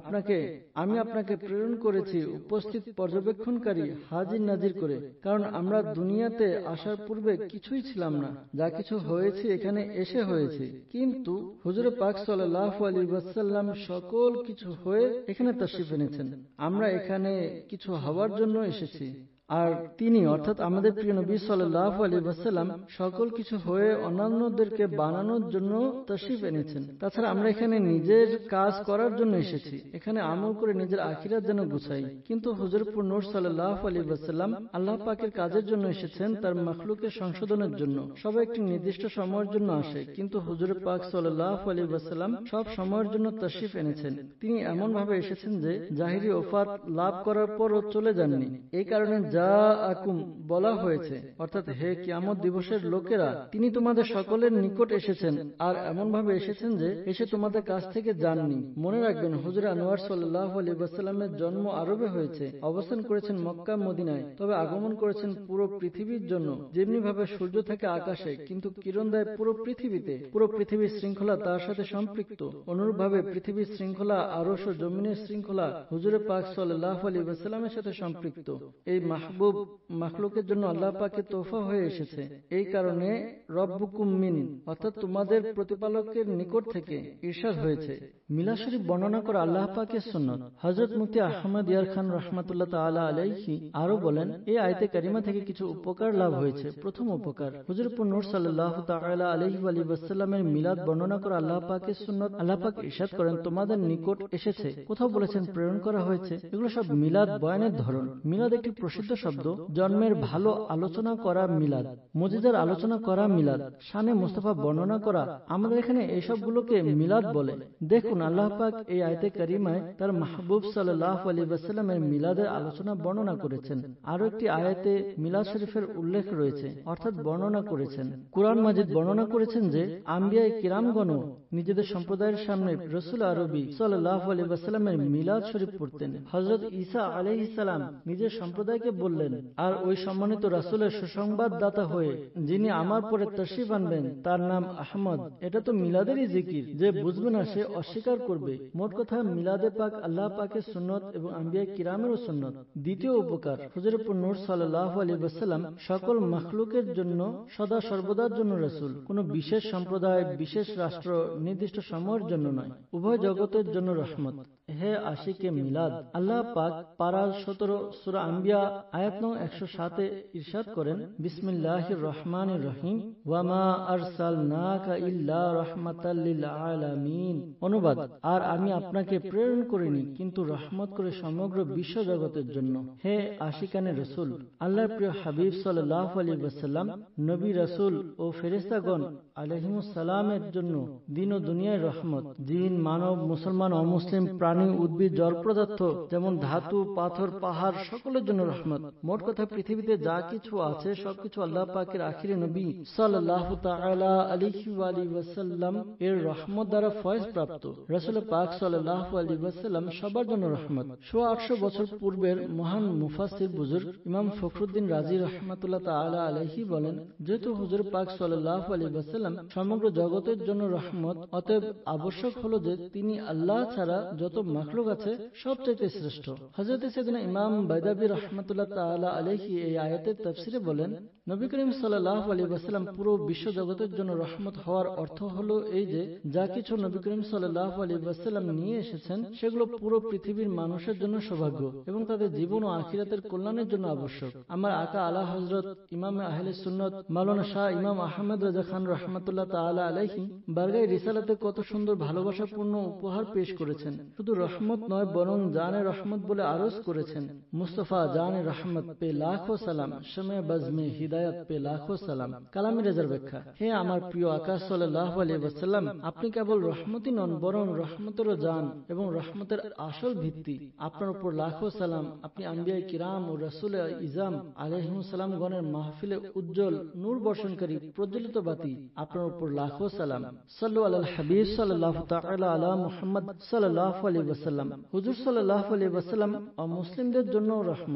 আমি আপনাকে প্রেরণ করেছি উপস্থিত পর্যবেক্ষণকারী, হাজির নাজির করে। কারণ আমরা দুনিয়াতে আসার পূর্বে কিছুই ছিলাম না, যা কিছু হয়েছে এখানে এসে হয়েছে। কিন্তু হুজুর পাক সাল্লাল্লাহু আলাইহি ওয়াসাল্লাম সকল কিছু হয়ে এখানে তাশরিফ এনেছেন। আমরা এখানে কিছু হওয়ার জন্য এসেছি, আর তিনি অর্থাৎ আমাদের প্রিয় নবী সাল্লাল্লাহু আলাইহি ওয়াসাল্লাম সকল কিছু হয়ে অন্যান্যদেরকে বানানোর জন্য তাশরিফ এনেছেন। তাছাড়া আমরা এখানে নিজের কাজ করার জন্য এসেছি, এখানে আমল করে নিজের আখিরাত যেন গুছাই। কিন্তু হুজুরপুর নূর সাল্লাল্লাহু আলাইহি ওয়াসাল্লাম আল্লাহ পাকের কাজের জন্য এসেছেন, তার মাখলুকের সংশোধনের জন্য। সবাই একটি নির্দিষ্ট সময়ের জন্য আসে, কিন্তু হুজুর পাক সাল্লাল্লাহু আলাইহি ওয়াসাল্লাম সব সময়ের জন্য তাশরিফ এনেছেন। তিনি এমন ভাবে এসেছেন যে জাহিরি ওফাত লাভ করার পরও চলে যাননি। এই কারণে জাআকুম বলা হয়েছে, অর্থাৎ হে কিয়ামত দিবসের লোকেরা, তিনি তোমাদের সকলের নিকট এসেছেন, আর এমন ভাবে এসেছেন যে এসে তোমাদের কাছ থেকে যাননি। মনে রাখবেন, হুজুর আনোয়ার সাল্লাল্লাহু আলাইহি ওয়াসাল্লামের জন্ম আরবে হয়েছে, অবস্থান করেছেন মক্কা মদিনায়, তবে আগমন করেছেন পুরো পৃথিবীর জন্য। যেমনি ভাবে সূর্য থাকে আকাশে কিন্তু কিরণ দেয় পুরো পৃথিবীতে, পুরো পৃথিবীর শৃঙ্খলা তার সাথে সম্পৃক্ত। অনুরূপভাবে পৃথিবীর শৃঙ্খলা, আরশ ও জমিনের শৃঙ্খলা হুজুর পাক সাল্লাল্লাহু আলাইহি ওয়াসাল্লামের সাথে সম্পৃক্ত। এই মাহবুব মাখলুকের জন্য আল্লাহ পাকের তোহফা হয়ে এসেছে। এই কারণে রব্বুকুম মিন, অর্থাৎ তোমাদের প্রতিপালকের নিকট থেকে ইরশাদ হয়েছে। মিলাদ শরীফ বর্ণনা করা আল্লাহ পাকের সুন্নাত। হযরত মুফতি আহমদ ইয়ার খান রাহমাতুল্লাহ তাআলা আলাইহি আরো বলেন, এই আয়াতে কারিমা থেকে কিছু উপকার লাভ হয়েছে। প্রথম উপকার, হুজুরপুর নূর সাল্লাল্লাহু তাআলা আলাইহি ওয়াসাল্লামের মিলাদ বর্ণনা করা আল্লাহ পাকের সুন্নাত। আল্লাহ পাক ইরশাদ করেন, তোমাদের নিকট এসেছে, কোথাও বলেছেন প্রেরণ করা হয়েছে। এগুলো সব মিলাদ বয়ানের ধরন। মিলাদ একটি প্রসিদ্ধ শব্দ, জন্মের ভালো আলোচনা করা মিলাদ, মুজিজার আলোচনা করা মিলাদ, শানে মুস্তাফা বর্ণনা করা, আমাদের এখানে এসবগুলোকে মিলাদ বলে। দেখুন, আল্লাহ পাক এই আয়াতে কারিমায় তার মাহবুব সাল্লাল্লাহু আলাইহি ওয়াসাল্লামের মিলাদের আলোচনা বর্ণনা করেছেন। আরো একটি আয়াতে মিলাদ শরীফের উল্লেখ রয়েছে, অর্থাৎ বর্ণনা করেছেন। কুরআন মাজিদ বর্ণনা করেছেন যে আম্বিয়ায়ে কিরামগণ নিজেদের সম্প্রদায়ের সামনে রাসূল আরবি সাল্লাল্লাহু আলাইহি ওয়াসাল্লামের মিলাদ শরীফ পড়তেন। হযরত ঈসা আলাইহিস সালাম নিজের সম্প্রদায়কে বললেন, আর ওই সম্মানিত রাসূলের সুসংবাদদাতা হয়ে যিনি আমার পরে তাশরিফ আনবেন তার নাম আহমদ। এটা তো মিলাদেরই জিকির, যে বুঝবে না সে অস্বীকার করবে। মোট কথা, মিলাদে পাক আল্লাহ পাকের সুন্নত এবং আম্বিয়ায়ে কিরামেরও সুন্নত। দ্বিতীয় উপকার, হুজুরপুর নূর সাল্লাল্লাহু আলাইহি ওয়াসাল্লাম সকল মাখলুকের জন্য সদা সর্বদার জন্য রাসূল, কোনো বিশেষ সম্প্রদায়, বিশেষ রাষ্ট্র, নির্দিষ্ট সময়ের জন্য নয়, উভয় জগতের জন্য রহমত। হে আশিকে মিলাদ, আল্লাহ পাক পারা 17 সূরা আম্বিয়া আয়াত নং 107 এ ইরশাদ করেন, বিসমিল্লাহির রহমানির রহিম, ওয়া মা আরসালনাকা ইল্লা রাহমাতাল লিল আলামিন। অনুবাদ, আর আমি আপনাকে প্রেরণ করিনি কিন্তু রহমত করে সমগ্র বিশ্ব জগতের জন্য। হে আশিকানে রাসূল, আল্লাহর প্রিয় হাবিব সাল্লাল্লাহু আলাইহি ওয়াসাল্লাম নবী, রাসূল ও ফেরেশতাগণ আলাইহিমুস সালামের জন্য দিন ও দুনিয়ায় রহমত। জিন, মানব, মুসলমান, অমুসলিম, প্রাণী, উদ্ভিদ, জল পদার্থ যেমন ধাতু, পাথর, পাহাড়, সকলের জন্য রহমত। মোট কথা, পৃথিবীতে যা কিছু আছে সবকিছু আল্লাহ পাকের আখিরি নবী সাল্লাল্লাহু তাআলা আলাইহি ওয়াসাল্লাম এর রহমত দ্বারা ফয়েজ প্রাপ্ত। রাসূল পাক সাল্লাল্লাহু আলাইহি ওয়াসাল্লাম সবার জন্য রহমত। 800 বছর পূর্বের মহান মুফাসসির বুজুর্গ ইমাম ফখরুদ্দিন রাজি রাহমাতুল্লাহ তাআলা আলাইহি বলেন, যেহেতু হুজুর পাক সাল্লাল্লাহু আলাইহি ওয়াসাল্লাম সমগ্র জগতের জন্য রহমত, অতএব আবশ্যক হলো যে তিনি আল্লাহ ছাড়া যত মাখলুক আছে সবচেয়ে শ্রেষ্ঠ। হযরত সাইয়েদনা ইমাম বাইদাবী রাহমাতুল্লাহ তাআলা আলাইহি এই আয়াতের তাফসিরে বলেন, নবী করিম সাল্লাল্লাহু আলাইহি ওয়াসাল্লাম পুরো বিশ্ব জগতের জন্য রহমত হওয়ার অর্থ হলো এই যে যা কিছু নবী করিম সাল্লাল্লাহু আলাইহি ওয়াসাল্লাম নিয়ে এসেছেন সেগুলো পুরো পৃথিবীর মানুষের জন্য সৌভাগ্য এবং তাদের জীবন ও আখিরাতের কল্যাণের জন্য আবশ্যক। আমার আকা আলা হযরত ইমাম আহলে সুন্নাত মাওলানা শাহ ইমাম আহমদ রাজা খান রাহমাতুল্লাহ তাআলা আলাইহি বারগায়ে রিসালাতে কত সুন্দর ভালোবাসাপূর্ণ উপহার পেশ করেছেন। শুধু রহমত নয়, বরং জানে রহমত বলে আরজ করেছেন, মুস্তাফা জানে রহমত পে লাখো সালাম, শমে বজমে হিদায়াত পে লাখো সালাম। কালামি রেজার ব্যাখ্যা, হে আমার প্রিয় আকাশ সাল্লাল্লাহু আলাইহি ওয়াসাল্লাম, আপনি কেবল রহমতই নন, বরং রহমতেরও জান এবং রহমতের আসল ভিত্তি। আপনার উপর লাখো সালাম। আপনি আম্বিয়ায়ে কিরাম ও রাসূল ইজাম আলাইহিমুস সালাম গণের মাহফিলে উজ্জ্বল নূর বর্ষণকারী প্রজ্বলিত বাতি। আপনার উপর লাখো সালাম। সাল্লু আলাল হাবিব সাল্লাল্লাহু তাআলা আলা মুহাম্মদ সাল্লাল্লাহু আলাইহি ওয়াসাল্লাম। হুজুর সাল্লাল্লাহু আলাইহি ওয়াসাল্লাম মুসলিমদের জন্য রহমত। হযরত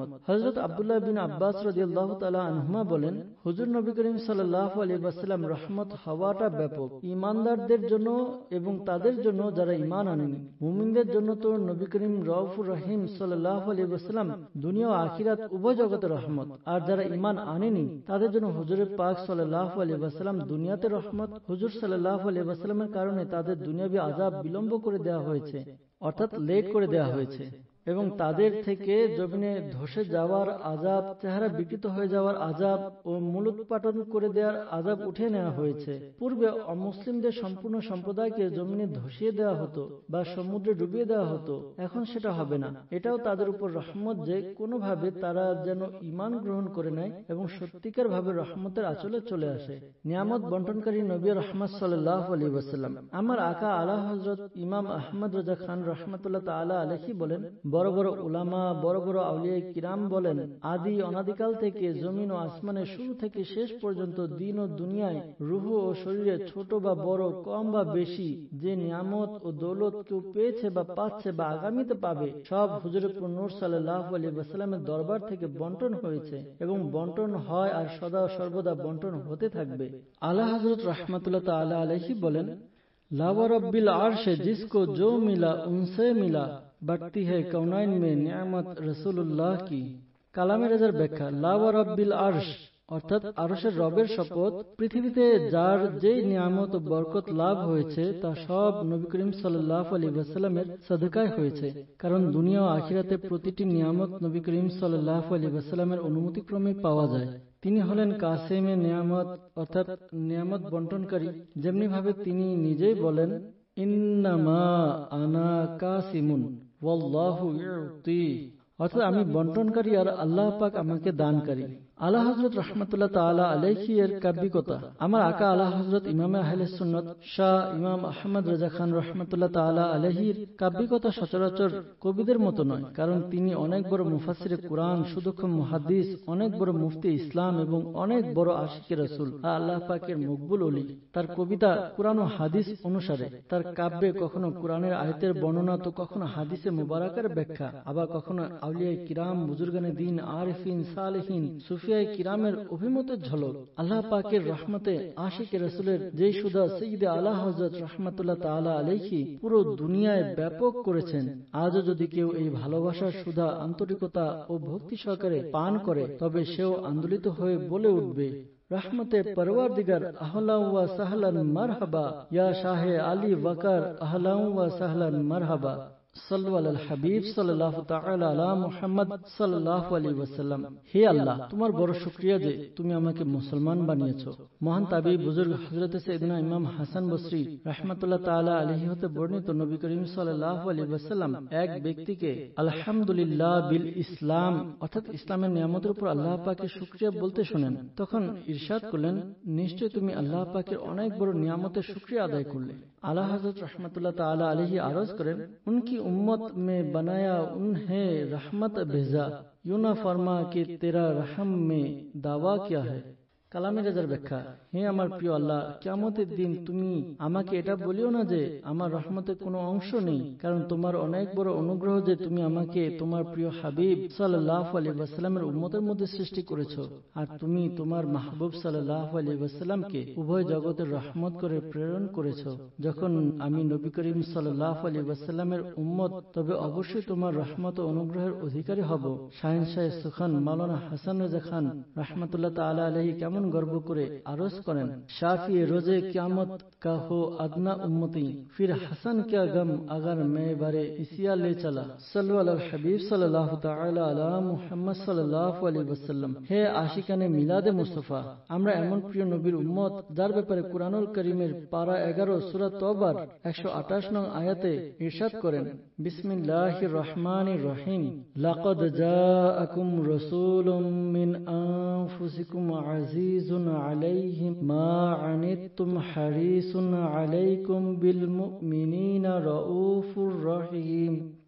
হযরত আব্দুল্লাহ বিন আব্বাস রাদিয়াল্লাহু তাআলা আনহুমা বলেন, হুজুর নবী করিম সাল্লাল্লাহু আলাইহি ওয়াসাল্লাম রহমত হওয়াটা ব্যাপক ঈমানদারদের জন্য এবং তাদের জন্য যারা ঈমান আনেনি। মুমিনদের জন্য তো নবী করিম রউফুর রহিম সাল্লাল্লাহু আলাইহি ওয়াসাল্লাম দুনিয়া ও আখিরাত উভয় জগতের রহমত। আর যারা ঈমান আনেনি তাদের জন্য হুজুর পাক সাল্লাল্লাহু আলাইহি ওয়াসাল্লাম দুনিয়াতে রহমত। হুজুর সাল্লাল্লাহু আলাইহি ওয়াসাল্লামের কারণে তাদের দুনিয়াবী আযাব বিলম্ব করে দেওয়া হয়েছে, অর্থাৎ লেট করে দেওয়া হয়েছে, এবং তাদের থেকে জমিনে ধসে যাওয়ার আযাব, চেহারা বিকৃত হয়ে যাওয়ার আযাব ও মূলোৎপাটন করে দেওয়ার আযাব উঠিয়ে নেওয়া হয়েছে। পূর্বে অমুসলিমদের সম্পূর্ণ সম্প্রদায়কে জমিনে ধসিয়ে দেওয়া হতো বা সমুদ্রে ডুবিয়ে দেওয়া হতো, এখন সেটা হবে না। এটাও তাদের উপর রহমত যে কোনোভাবে তারা যেন ঈমান গ্রহণ করে নেয় এবং সত্যিকার ভাবে রহমতের আঁচলে চলে আসে। নিয়ামত বন্টনকারী নবী রাহমাত সাল্লাল্লাহু আলাইহি ওয়াসাল্লাম আমার আকা আলা হযরত ইমাম আহমদ রাজা খান রাহমাতুল্লাহ তাআলা আলাইহি বলেন, বড় বড় উলামা, বড় বড় আউলিয়া কিরাম বলেন, আদি অনাদিকাল থেকে জমিন ও আসমানের শুরু থেকে শেষ পর্যন্ত দিন ও দুনিয়ায় রূহ ও শরীরে ছোট বা বড়, কম বা বেশি যে নিয়ামত ও দৌলত কেউ পেয়েছে বা পাচ্ছে বা আগামীতে পাবে, সব হুজুর নূর সাল্লাল্লাহু আলাইহি ওয়াসাল্লামের দরবার থেকে বন্টন হয়েছে এবং বন্টন হয় আর সদা সর্বদা বন্টন হতে থাকবে। আলা হযরত রাহমাতুল্লাহ তাআলা আলাইহি বলেন, লা व रब्बिल अर्श जिसको जो मिला उनसे मिला, बढ़ती है कौनाइन में नियामत रसूलुल्लाह की। কালামে রাজার ব্যাখ্যা, লা व रब्बिल अर्श অর্থাৎ আরশের রবের শপথ, পৃথিবীতে যার যে নিয়ামত ও বরকত লাভ হয়েছে তা সব নবী করিম সাল্লাল্লাহু আলাইহি ওয়াসাল্লামের সাদকায় হয়েছে। কারণ দুনিয়া ও আখিরাতে প্রতিটি নিয়ামত নবী করিম সাল্লাল্লাহু আলাইহি ওয়াসাল্লামের অনুমতিক্রমে পাওয়া যায়। তিনি হলেন কাসেমে নিয়ামত, অর্থাৎ নিয়ামত বন্টনকারী। যেমনি ভাবে তিনি নিজেই বলেন, ইন্নামা আনা কাসিমুন ওয়াল্লাহু ইউতি, অর্থাৎ আমি বন্টনকারী আর আল্লাহ পাক আমাকে দানকারী। আলা হযরত রাহমাতুল্লাহ তাআলা আলাইহি এর কাব্যিকতা, আমার আকা আলা হযরত ইমামে আহলে সুন্নাত শাহ ইমাম আহমদ রাজা খান রাহমাতুল্লাহ তাআলা আলাইহির কাব্যিকতা সচরাচর কবিদের মতো নয়, কারণ তিনি অনেক বড় মুফাসসিরে কুরআন, সুদক্ষ মুহাদ্দিস, অনেক বড় মুফতি ইসলাম এবং অনেক বড় আশিকে রাসূল, আল্লাহ পাকের মকবুল ওলি। তার কবিতা কুরআন ও হাদিস অনুসারে, তার কাব্যে কখনো কুরআনের আয়াতের বর্ণনা তো কখনো হাদিসে মুবারাকার ব্যাখ্যা, আবার কখনো আউলিয়া কিরাম, বুজুর্গানে দ্বীন, আরিফিন, সালেহিন, সুফিয়ায়ে কিরামের অভিমতের ঝলক। আল্লাহ পাকের রহমতে আশিকে রাসূলের যেই সুধা সাইয়্যিদে আলা হযরত রাহমাতুল্লাহ তাআলা আলাইহি পুরো দুনিয়ায় ব্যাপক করেছেন, আজও যদি কেউ এই ভালোবাসার সুধা আন্তরিকতা ও ভক্তি সহকারে পান করে, তবে সেও আন্দোলিত হয়ে বলে উঠবে, রহমতে পরওয়ারদিগার আহলান ওয়া সাহলান মারহাবা, ইয়া শাহে আলী ওয়াকার আহলান ওয়া সাহলান মারহাবা। সাল্লু আলাল হাবিব সাল্লাল্লাহু তাআলা আলা মুহাম্মদ সাল্লাল্লাহু আলাইহি ওয়াসাল্লাম। হে আল্লাহ, তোমার বড় শুকরিয়া যে তুমি আমাকে মুসলমান বানিয়েছো। মহান তাবী বুজুর্গ হযরত সাইয়েদনা ইমাম হাসান বসরি রাহমাতুল্লাহ তাআলা আলাইহি হতে বর্ণিত, নবী করিম সাল্লাল্লাহু আলাইহি ওয়াসাল্লাম এক ব্যক্তিকে আলহামদুলিল্লাহ বিল ইসলাম, অর্থাৎ ইসলামের নিয়ামতের উপর আল্লাহ পাকের শুকরিয়া বলতে শুনেন। তখন ইরশাদ করলেন, নিশ্চয় তুমি আল্লাহ পাকের অনেক বড় নিয়ামতের শুকরিয়া আদায় করলে। আলা হযরত রাহমাতুল্লাহ তাআলা আলাইহি আরজ করেন, उनकी उम्मत में बनाया उन्हें रहमत भेजा, यूं ना फरमा कि तेरा रहम में दावा क्या है। কালামে রাজার ব্যাখ্যা, হে আমার প্রিয় আল্লাহ, কিয়ামতের দিন তুমি আমাকে এটা বলিও না যে আমার রহমতের কোনো অংশ নেই, কারণ তোমার অনেক বড় অনুগ্রহ যে তুমি আমাকে তোমার প্রিয় হাবিব সাল্লাল্লাহু আলাইহি ওয়াসাল্লামের উম্মতের মধ্যে সৃষ্টি করেছো, আর তুমি তোমার মাহবুব সাল্লাল্লাহু আলাইহি ওয়াসাল্লামকে উভয় জগতের রহমত করে প্রেরণ করেছো। যখন আমি নবী করিম সাল্লাল্লাহু আলাইহি ওয়াসাল্লামের উম্মত, তবে অবশ্যই তোমার রহমত ও অনুগ্রহের অধিকারী হব। শাহেনশাহ সুখান মাওলানা হাসান রাজা খান রাহমাতুল্লাহ তাআলা আলাইহি কেমন गर्व करे आरोज करें, शाफी रोजे क़यामत का हो अदना उम्मती, फिर हसन क्या गम अगर मैं बारे इसिया ले चला। सल्लु अलल हबीब सल्लल्लाहु ताआला अला मुहम्मद सल्लल्लाहु अलैहि वसल्लम। हे आशिकाने मिलादे मुस्तफा, আমরা এমন প্রিয় নবীর উম্মত যার ব্যাপারে কুরআনুল কারীমের পারা 11 সূরা তওবার 128 নং আয়াতে ইরশাদ করেন, বিসমিল্লাহির রহমানির রহিম, লাকাদ জাআকুম রাসূলুম মিন আনফুসিকুম আজিজুন আলাইহি মা আনিতুম হারিসুন আলাইকুম বিল মুমিনিনা রাউফুর রহিম।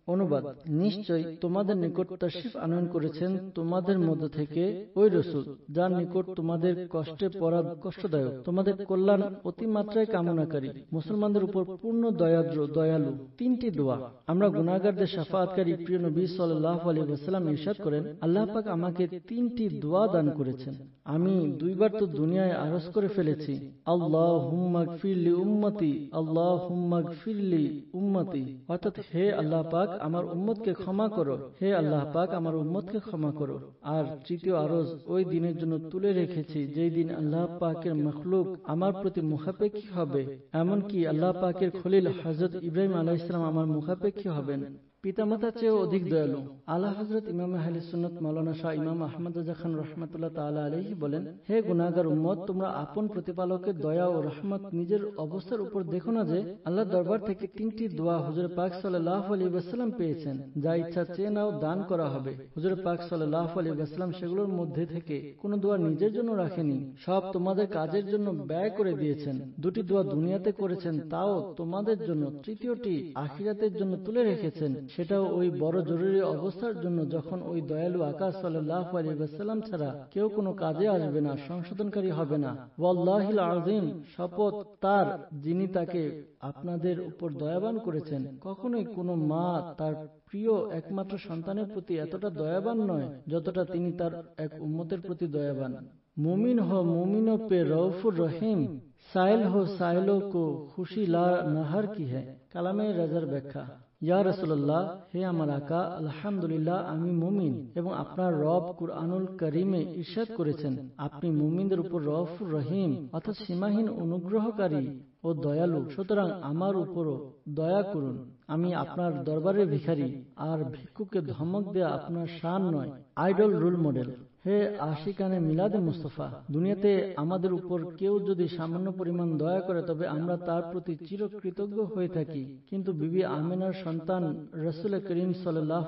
অনুবাদ: নিশ্চয়ই তোমাদের নিকট তাশরিফ আনয়ন করেছেন তোমাদের মধ্য থেকে ওই রাসূল যার নিকট তোমাদের কষ্টে পড়া কষ্টদায়ক, তোমাদের কল্যাণ অতিমাত্রায় কামনাকারী, মুসলমানদের উপর পূর্ণ দয়াদ্র দয়ালু। তিনটি দোয়া। আমরা গুনাহগারদের শাফাআতকারী প্রিয় নবী সাল্লাল্লাহু আলাইহি ওয়াসাল্লাম ইরশাদ করেন, আল্লাহ পাক আমাকে তিনটি দোয়া দান করেছেন। আমি দুইবার তো দুনিয়ায় আরজ করে ফেলেছি, আল্লাহুম্মা গফিরলি উম্মতি, আল্লাহুম্মা গফিরলি উম্মতি, অর্থাৎ হে আল্লাহ পাক আমার উম্মতকে ক্ষমা করো, হে আল্লাহ পাক আমার উম্মতকে ক্ষমা করো। আর তৃতীয় আরজ ওই দিনের জন্য তুলে রেখেছি যেই দিন আল্লাহ পাকের মখলুক আমার প্রতি মুখাপেক্ষী হবে, এমনকি আল্লাহ পাকের খলিল হযরত ইব্রাহিম আলাইহিস সালাম আমার মুখাপেক্ষী হবেন। পিতামাতার চেয়েও অধিক দয়ালু। আলা হযরত ইমাম আহলে সুন্নাত মাওলানা শাহ ইমাম আহমদ রাজা খান রাহমাতুল্লাহ তাআলা আলাইহি বলেন, হে গুনাহগার উম্মত, তোমরা আপন প্রতিপালকের দয়া ও রহমত নিজের অবস্থার উপর দেখো না যে আল্লাহর দরবার থেকে তিনটি দোয়া হুজুর পাক সাল্লাল্লাহু আলাইহি ওয়াসাল্লাম পেয়েছেন, যা ইচ্ছা চেয়ে নাও দান করা হবে। হুজুর পাক সাল্লাল্লাহু আলাইহি ওয়াসাল্লাম সেগুলোর মধ্যে থেকে কোনো দোয়া নিজের জন্য রাখেনি, সব তোমাদের কাজের জন্য ব্যয় করে দিয়েছেন। দুটি দোয়া দুনিয়াতে করেছেন, তাও তোমাদের জন্য। তৃতীয়টি আখিরাতের জন্য তুলে রেখেছেন, সেটাও ওই বড় জরুরি অবস্থার জন্য যখন ওই দয়ালু আকা সাল্লাল্লাহু আলাইহি ওয়াসাল্লাম ছাড়া কেউ কোনো কাজে আসবে না, সংশোধনকারী হবে না। ওয়াল্লাহিল আযীম, শপথ তার যিনি তাকে আপনাদের উপর দয়াবান করেছেন। কখনোই কোনো মা তার প্রিয় একমাত্র সন্তানের প্রতি এতটা দয়াবান নয় যতটা তিনি তার এক উম্মতের প্রতি দয়াবান। মুমিন হো মুমিনোं पे रऊफुर रहीम, साइल हो साइलों को खुशी ला नहर की है। কালামে রাজার ব্যাখ্যা। ইয়া রাসূলুল্লাহ, হে আমার আকা, আলহামদুলিল্লাহ আমি মুমিন এবং আপনার রব কুরআনুল কারীমে ইরশাদ করেছেন, আপনি মুমিনদের উপর রউফুর রহিম অর্থাৎ সীমাহীন অনুগ্রহকারী ও দয়ালু, সুতরাং আমার উপরও দয়া করুন। আমি আপনার দরবারের ভিখারি, আর ভিক্ষুকে ধমক দেয়া আপনার শান নয়। Idol role model. হে আশিকানে মিলাদে মুস্তাফা, দুনিয়াতে আমাদের উপর কেউ যদি সামান্য পরিমাণ দয়া করে তবে আমরা তার প্রতি চিরকৃতজ্ঞ হয়ে থাকি, কিন্তু বিবি আমেনার সন্তান রাসূল করিম সাল্লাল্লাহু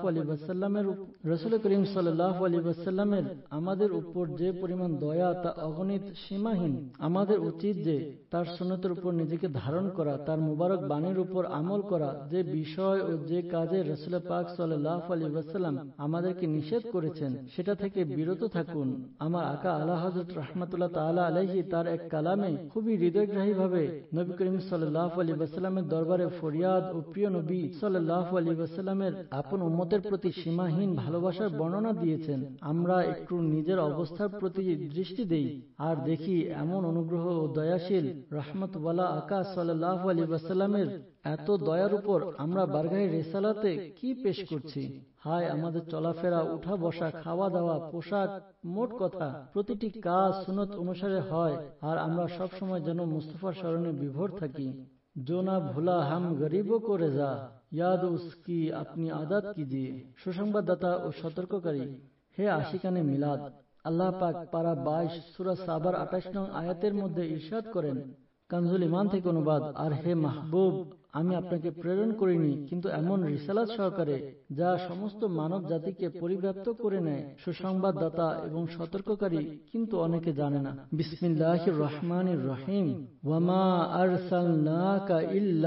আলাইহি ওয়াসাল্লামের আমাদের উপর যে পরিমাণ দয়া তা অগণিত, সীমাহীন। আমাদের উচিত যে তার সুন্নতের উপর নিজেকে ধারণ করা, তার মুবারক বাণীর উপর আমল করা, যে বিষয় ও যে কাজে রাসূল পাক সাল্লাল্লাহু আলাইহি ওয়াসাল্লাম আমাদেরকে নিষেধ করেছেন সেটা থেকে বিরত থাকুন। আমার আকা আলা হযরত রাহমাতুল্লাহ তাআলা আলাইহি তার এক কালামে খুবই হৃদয়গ্রাহী ভাবে নবী করিম সাল্লাল্লাহু আলাইহি ওয়াসাল্লামের দরবারে ফরিয়াদ ও প্রিয় নবী সাল্লাল্লাহু আলাইহি ওয়াসাল্লামের আপন উম্মতের প্রতি সীমাহীন ভালোবাসার বর্ণনা দিয়েছেন। আমরা একটু নিজের অবস্থার প্রতি দৃষ্টি দেই আর দেখি এমন অনুগ্রহ ও দয়াশীল রহমতওয়ালা আকা সাল্লাল্লাহু আলাইহি ওয়াসাল্লামের এত দয়ার উপর আমরা বারগাহে রিসালাতে কি পেশ করছি। হায়, আমাদের চলাফেরা, উঠা বসা, খাওয়া দাওয়া, পোশাক, মোট কথা প্রতিটি কাজ সুন্নত অনুসারে হয়, আর আমরা সব সময় যেন মুস্তাফার স্মরণে বিভোর থাকি। जो ना भूला हम गरीबों को रेजा, याद उसकी अपनी आदत कीजिए। সুসংবাদদাতা ও সতর্ককারী। হে আশিকানে মিলাদ, আল্লাহ পাক পারা 22 সূরা সাবার 28 নং আয়াতের মধ্যে ইরশাদ করেন, কানজুল ইমান থেকে অনুবাদ, আর হে মাহবুব, আমি আপনাকে প্রেরণ করিনি কিন্তু এমন রিসালাত সহকারে যা সমস্ত মানব জাতিকে পরিব্যাপ্ত করে নেয়, সুসংবাদদাতা এবং সতর্ককারী, কিন্তু অনেকে জানে না। বিসমিল্লাহির রহমানির রহিম। ওয়ামা আরসালনাকা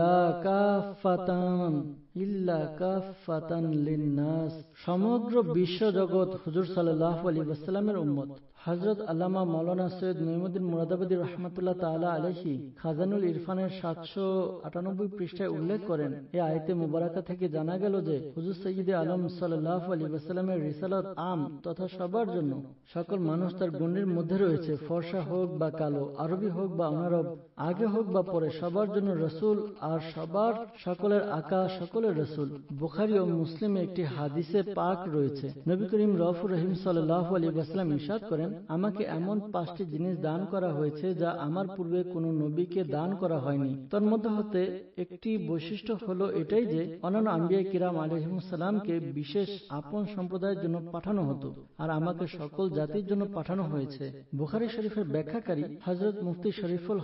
ইল্লা কাফাতান লিন্নাস। সমগ্র বিশ্ব জগৎ হুজুর সাল্লাল্লাহু আলাইহি ওয়াসাল্লামের উম্মত। হযরত আল্লামা মাওলানা সৈয়দ নঈমুদ্দিন মুরাদাবাদী রাহমাতুল্লাহ তাআলা আলাইহি খাজানুল ইরফানের 798 পৃষ্ঠায় উল্লেখ করেন, এই আয়াতে মুবারাকা থেকে জানা গেল যে হুজুর সাইয়্যিদে আলম সাল্লাল্লাহু আলাইহি ওয়াসাল্লামের রিসালাত আম তথা সবার জন্য। সকল মানুষ তার গণ্ডির মধ্যে রয়েছে, ফর্সা হোক বা কালো, আরবি হোক বা অনারব, আগে হোক বা পরে, সবার জন্য রাসূল, আর সকলের আকা, সকলের রাসূল। বুখারী ও মুসলিমে একটি হাদিসে পাক রয়েছে, নবী করিম রউফুর রহিম সাল্লাল্লাহু আলাইহি ওয়াসাল্লাম ইরশাদ করেন, আমাকে এমন 5টি জিনিস দান করা হয়েছে যা আমার পূর্বে কোনো নবীকে দান করা হয়নি। তন্মধ্যে হতে একটি বৈশিষ্ট্য হলো এটাই যে অন্যান্য আম্বিয়া কিরাম আলাইহিমুস সালামকে বিশেষ আপন সম্প্রদায়ের জন্য পাঠানো হতো, আর আমাকে সকল জাতির জন্য পাঠানো হয়েছে। বুখারী শরীফের ব্যাখ্যাকারী হযরত মুফতি শরীফুল হক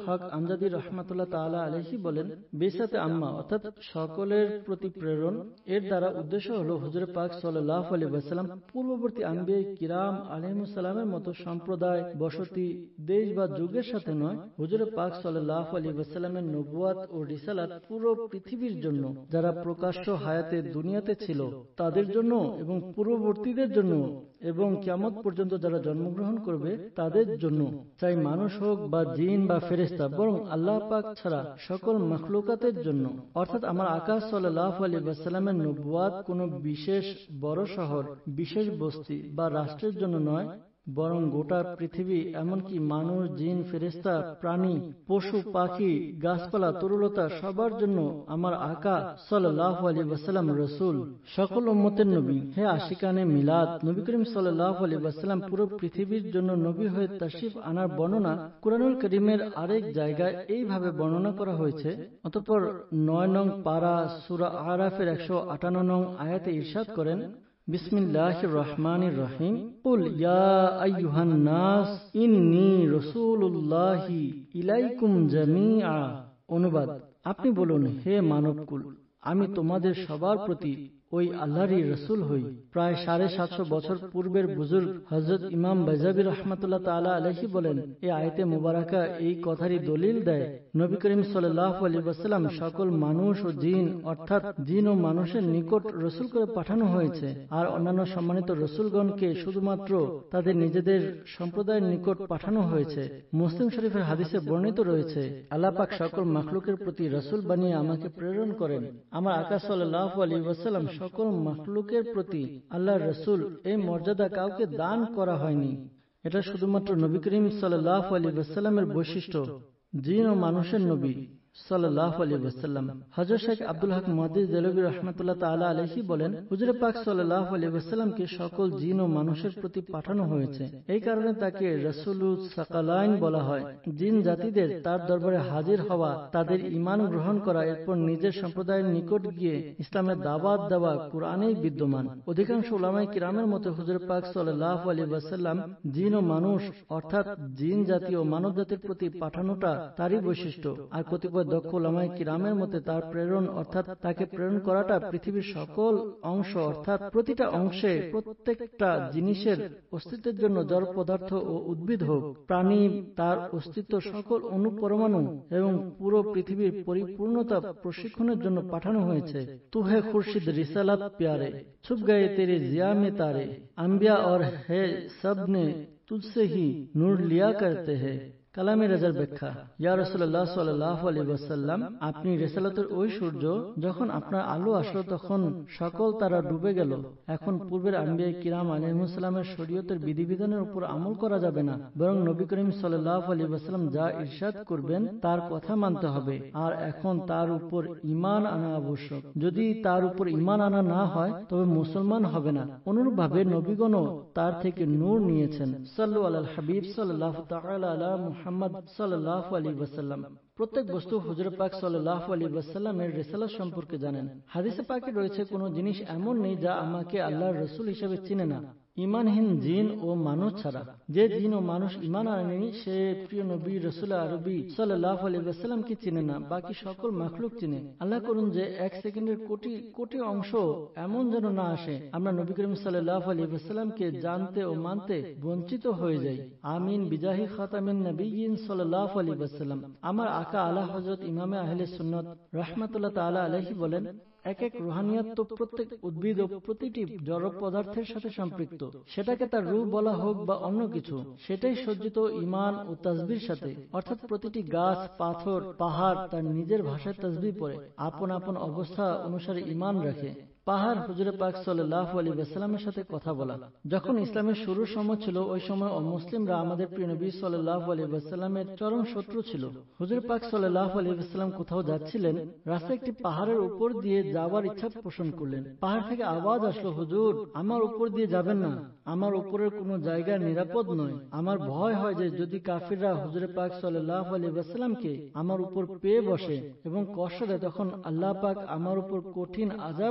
আমজাদি রহমাতুল্লাহ তাআলা আলাইহি বলেন, বিসাতে আম্মা অর্থাৎ সকলের প্রতি প্রেরণ এর দ্বারা উদ্দেশ্য হলো হুজুর পাক সাল্লাল্লাহু আলাইহি ওয়াসাল্লাম পূর্ববর্তী আম্বিয়া কিরাম আলাইহিস সালামের মতো সম্প্রদায়, বসতি, দেশ বা যুগের সাথে নয়, হুজুর পাক সাল্লাল্লাহু আলাইহি ওয়াসাল্লামের নবুয়াত ও রিসালাত পুরো পৃথিবীর জন্য, যারা প্রকাশ্য হায়াতে দুনিয়াতে ছিল তাদের জন্য এবং পূর্ববর্তীদের জন্য এবং কিয়ামত পর্যন্ত যারা জন্মগ্রহণ করবে তাদের জন্য, চাই মানুষ হোক বা জিন বা ফেরেশতা, বরং আল্লাহ পাক ছাড়া সকল মাখলুকাতের জন্য। অর্থাৎ আমার আকা সাল্লাল্লাহু আলাইহি ওয়াসাল্লামের নবুয়াত কোনো বিশেষ বড় শহর, বিশেষ বস্তি বা রাষ্ট্রের জন্য নয়, বরং গোটা পৃথিবী, এমনকি মানুষ, জিন, ফেরেশতা, প্রাণী, পশু, পাখি, গাছপালা, তরুলতা সবার জন্য আমার আকা সাল্লাল্লাহু আলাইহি ওয়াসাল্লাম রাসূল, সকল উম্মতের নবী। হে আশিকানে মিলাদ, নবী করিম সাল্লাল্লাহু আলাইহি ওয়াসাল্লাম পুরো পৃথিবীর জন্য নবী হয়ে তাশরিফ আনার বর্ণনা কুরআনুল কারীমের আরেক জায়গায় এইভাবে বর্ণনা করা হয়েছে। অতঃপর ৯ নং পারা সূরা আরাফের ১৫৮ নং আয়াতে ইরশাদ করেন, বিসমিল্লাহির রহমানির রহিম, কুল ইয়া আইয়ুহান নাস ইন্নী রাসূলুল্লাহি ইলাইকুম জামিআ। অনুবাদ, আপনি বলুন, হে মানবকুল, আমি তোমাদের সবার প্রতি ওই আল্লাহরই রসুল হই। প্রায় ৭৫০ বছর পূর্বের বুজুর্গ হযরত ইমাম বাইজাবী রাহমাতুল্লাহ তাআলা আলাইহি বলেন, এই আয়াতে মুবারাকা এই কথারই দলিল দেয় নবী করিম সাল্লাল্লাহু আলাইহি ওয়াসাল্লাম সকল মানুষ ও জিন, অর্থাৎ জিন ও মানুষের নিকট রসুল করে পাঠানো হয়েছে। আর অন্যান্য সম্মানিত রসুলগণকে শুধুমাত্র তাদের নিজেদের সম্প্রদায়ের নিকট পাঠানো হয়েছে। মুসলিম শরীফের হাদিসে বর্ণিত রয়েছে, আল্লাহ পাক সকল মাখলুকের প্রতি রসুল বানিয়ে আমাকে প্রেরণ করেন। আমার আকা সাল্লাল্লাহু আলাইহি ওয়াসাল্লাম সকল মাখলুকের প্রতি আল্লাহর রসুল, এই মর্যাদা কাউকে দান করা হয়নি। এটা শুধুমাত্র নবী করিম সাল্লাল্লাহু আলাইহি ওয়াসাল্লামের বৈশিষ্ট্য, জিন ও মানুষের নবী সাল্লাল্লাহু আলাইহি ওয়াসাল্লাম। হযরত শেখ আব্দুল হক মুহাদ্দিস দেলভী রাহমাতুল্লাহ তাআলা আলাইহি বলেন, হুজুর পাক সাল্লাল্লাহু আলাইহি ওয়াসাল্লামকে সকল জিন ও মানুষের প্রতি পাঠানো হয়েছে। এই কারণে তাকে রাসূলুস সাকালাইন বলা হয়। জিন জাতিদের তার দরবারে হাজির হওয়া, তাদের ঈমান গ্রহণ করা, এরপর নিজের সম্প্রদায়ের নিকট গিয়ে ইসলামের দাওয়াত দেওয়া কুরআনেই বিদ্যমান। অধিকাংশ উলামায়ে কিরামের মতে হুজুর পাক সাল্লাল্লাহু আলাইহি ওয়াসাল্লাম জিন ও মানুষ, অর্থাৎ জিন জাতি ও মানব জাতির প্রতি পাঠানোটা তারই বৈশিষ্ট্য। আর কতিপয় দক্ষ উলামায়ে কিরামের মতে তার প্রেরণ, অর্থাৎ তাকে প্রেরণ করাটা পৃথিবীর সকল অংশ, অর্থাৎ প্রতিটা অংশে, প্রত্যেকটা জিনিসের অস্তিত্বের জন্য, জড় পদার্থ ও উদ্ভিদ হোক, প্রাণী, তার অস্তিত্ব, সকল অণু পরমাণু এবং পুরো পৃথিবীর পরিপূর্ণতা প্রশিক্ষণের জন্য পাঠানো হয়েছে। তু হে খুরশিদ রিসালাত প্যারে, ছুপ গয়ে তেরে জিয়া মে তারে, আম্বিয়া और है सब ने तुझसे ही नूर लिया करते हैं। কালামে রাজার ব্যাখ্যা, ইয়া রাসূলুল্লাহ সাল্লাল্লাহু আলাইহি ওয়াসাল্লাম, আপনি রিসালাতের ওই সূর্য, যখন আপনার আলো আসলো তখন সকল তারা ডুবে গেল। এখন পূর্বের আম্বিয়া কিরাম আলাইহিস সালামের শরীয়তের বিধিবিধানের উপর আমল করা যাবে না, বরং নবী করিম সাল্লাল্লাহু আলাইহি ওয়াসাল্লাম যা ইরশাদ করবেন তার কথা মানতে হবে। আর এখন তার উপর ঈমান আনা আবশ্যক। যদি তার উপর ঈমান আনা না হয় তবে মুসলমান হবে না। অনুরূপভাবে নবীগণও তার থেকে নূর নিয়েছেন। সাল্লু আলাল হাবিব সাল্লাল্লাহু তাআলা আলা মুহাম্মদ সাল্লাল্লাহু আলাইহি ওয়াসাল্লাম। প্রত্যেক বস্তু হুজুর পাক সাল্লাল্লাহু আলাইহি ওয়াসাল্লামের রিসালাত সম্পর্কে জানেন। হাদিসে পাকে রয়েছে, কোনো জিনিস এমন নেই যা আমাকে আল্লাহর রাসূল হিসেবে চিনে না, ঈমানহীন জিন ও মানুষ ছাড়া। যে জিন ও মানুষ ঈমান আনেনি সে প্রিয় নবী রাসূল আরবি সাল্লাল্লাহু আলাইহি ওয়াসাল্লামকে চিনে না, বাকি সকল মাখলুক চিনে। আল্লাহ করুন যে এক সেকেন্ডের কোটি কোটি অংশ এমন যেন না আসে আমরা নবী করিম সাল্লাল্লাহু আলাইহি ওয়াসাল্লামকে জানতে ও মানতে বঞ্চিত হয়ে যাই। আমিন বিজাহি খাতামিন নবিয়্যিন সাল্লাল্লাহু আলাইহি ওয়াসাল্লাম। আমার আকা আলা হযরত ইমামে আহলে সুন্নাত রাহমাতুল্লাহ তাআলা আলাইহি বলেন, এক এক রুহানিয়াত তো প্রত্যেক উদ্ভিদ ও প্রতিটি জড় পদার্থের সাথে সম্পৃক্ত, সেটাকে তার রূহ বলা হোক বা অন্য কিছু, সেটাই সজ্জিত ঈমান ও তাসবির সাথে। অর্থাৎ প্রতিটি গাছ, পাথর, পাহাড় তার নিজের ভাষায় তাসবিহ পড়ে, আপন আপন অবস্থা অনুসারে ঈমান রাখে। পাহাড় হুজুর পাক সাল্লাল্লাহু আলাইহি ওয়াসাল্লামের সাথে কথা বলা। যখন ইসলামের শুরুর সময় ছিল, ওই সময় অমুসলিমরা আমাদের প্রিয় নবী সাল্লাল্লাহু আলাইহি ওয়াসাল্লামের চরম শত্রু ছিল। হুজুর পাক সাল্লাল্লাহু আলাইহি ওয়াসাল্লাম কোথাও যাচ্ছিলেন, রাস্তায় একটি পাহাড়ের উপর দিয়ে যাওয়ার ইচ্ছা পোষণ করলেন। পাহাড় থেকে আওয়াজ আসলো, হুজুর আমার উপর দিয়ে যাবেন না, আমার উপরের কোনো জায়গা নিরাপদ নয়। আমার ভয় হয় যে যদি কাফিররা হুজুর পাক সাল্লাল্লাহু আলাইহি ওয়াসাল্লামকে আমার উপর পেয়ে বসে এবং কষ্ট দেয়, তখন আল্লাহ পাক আমার উপর কঠিন আযাব নাজিল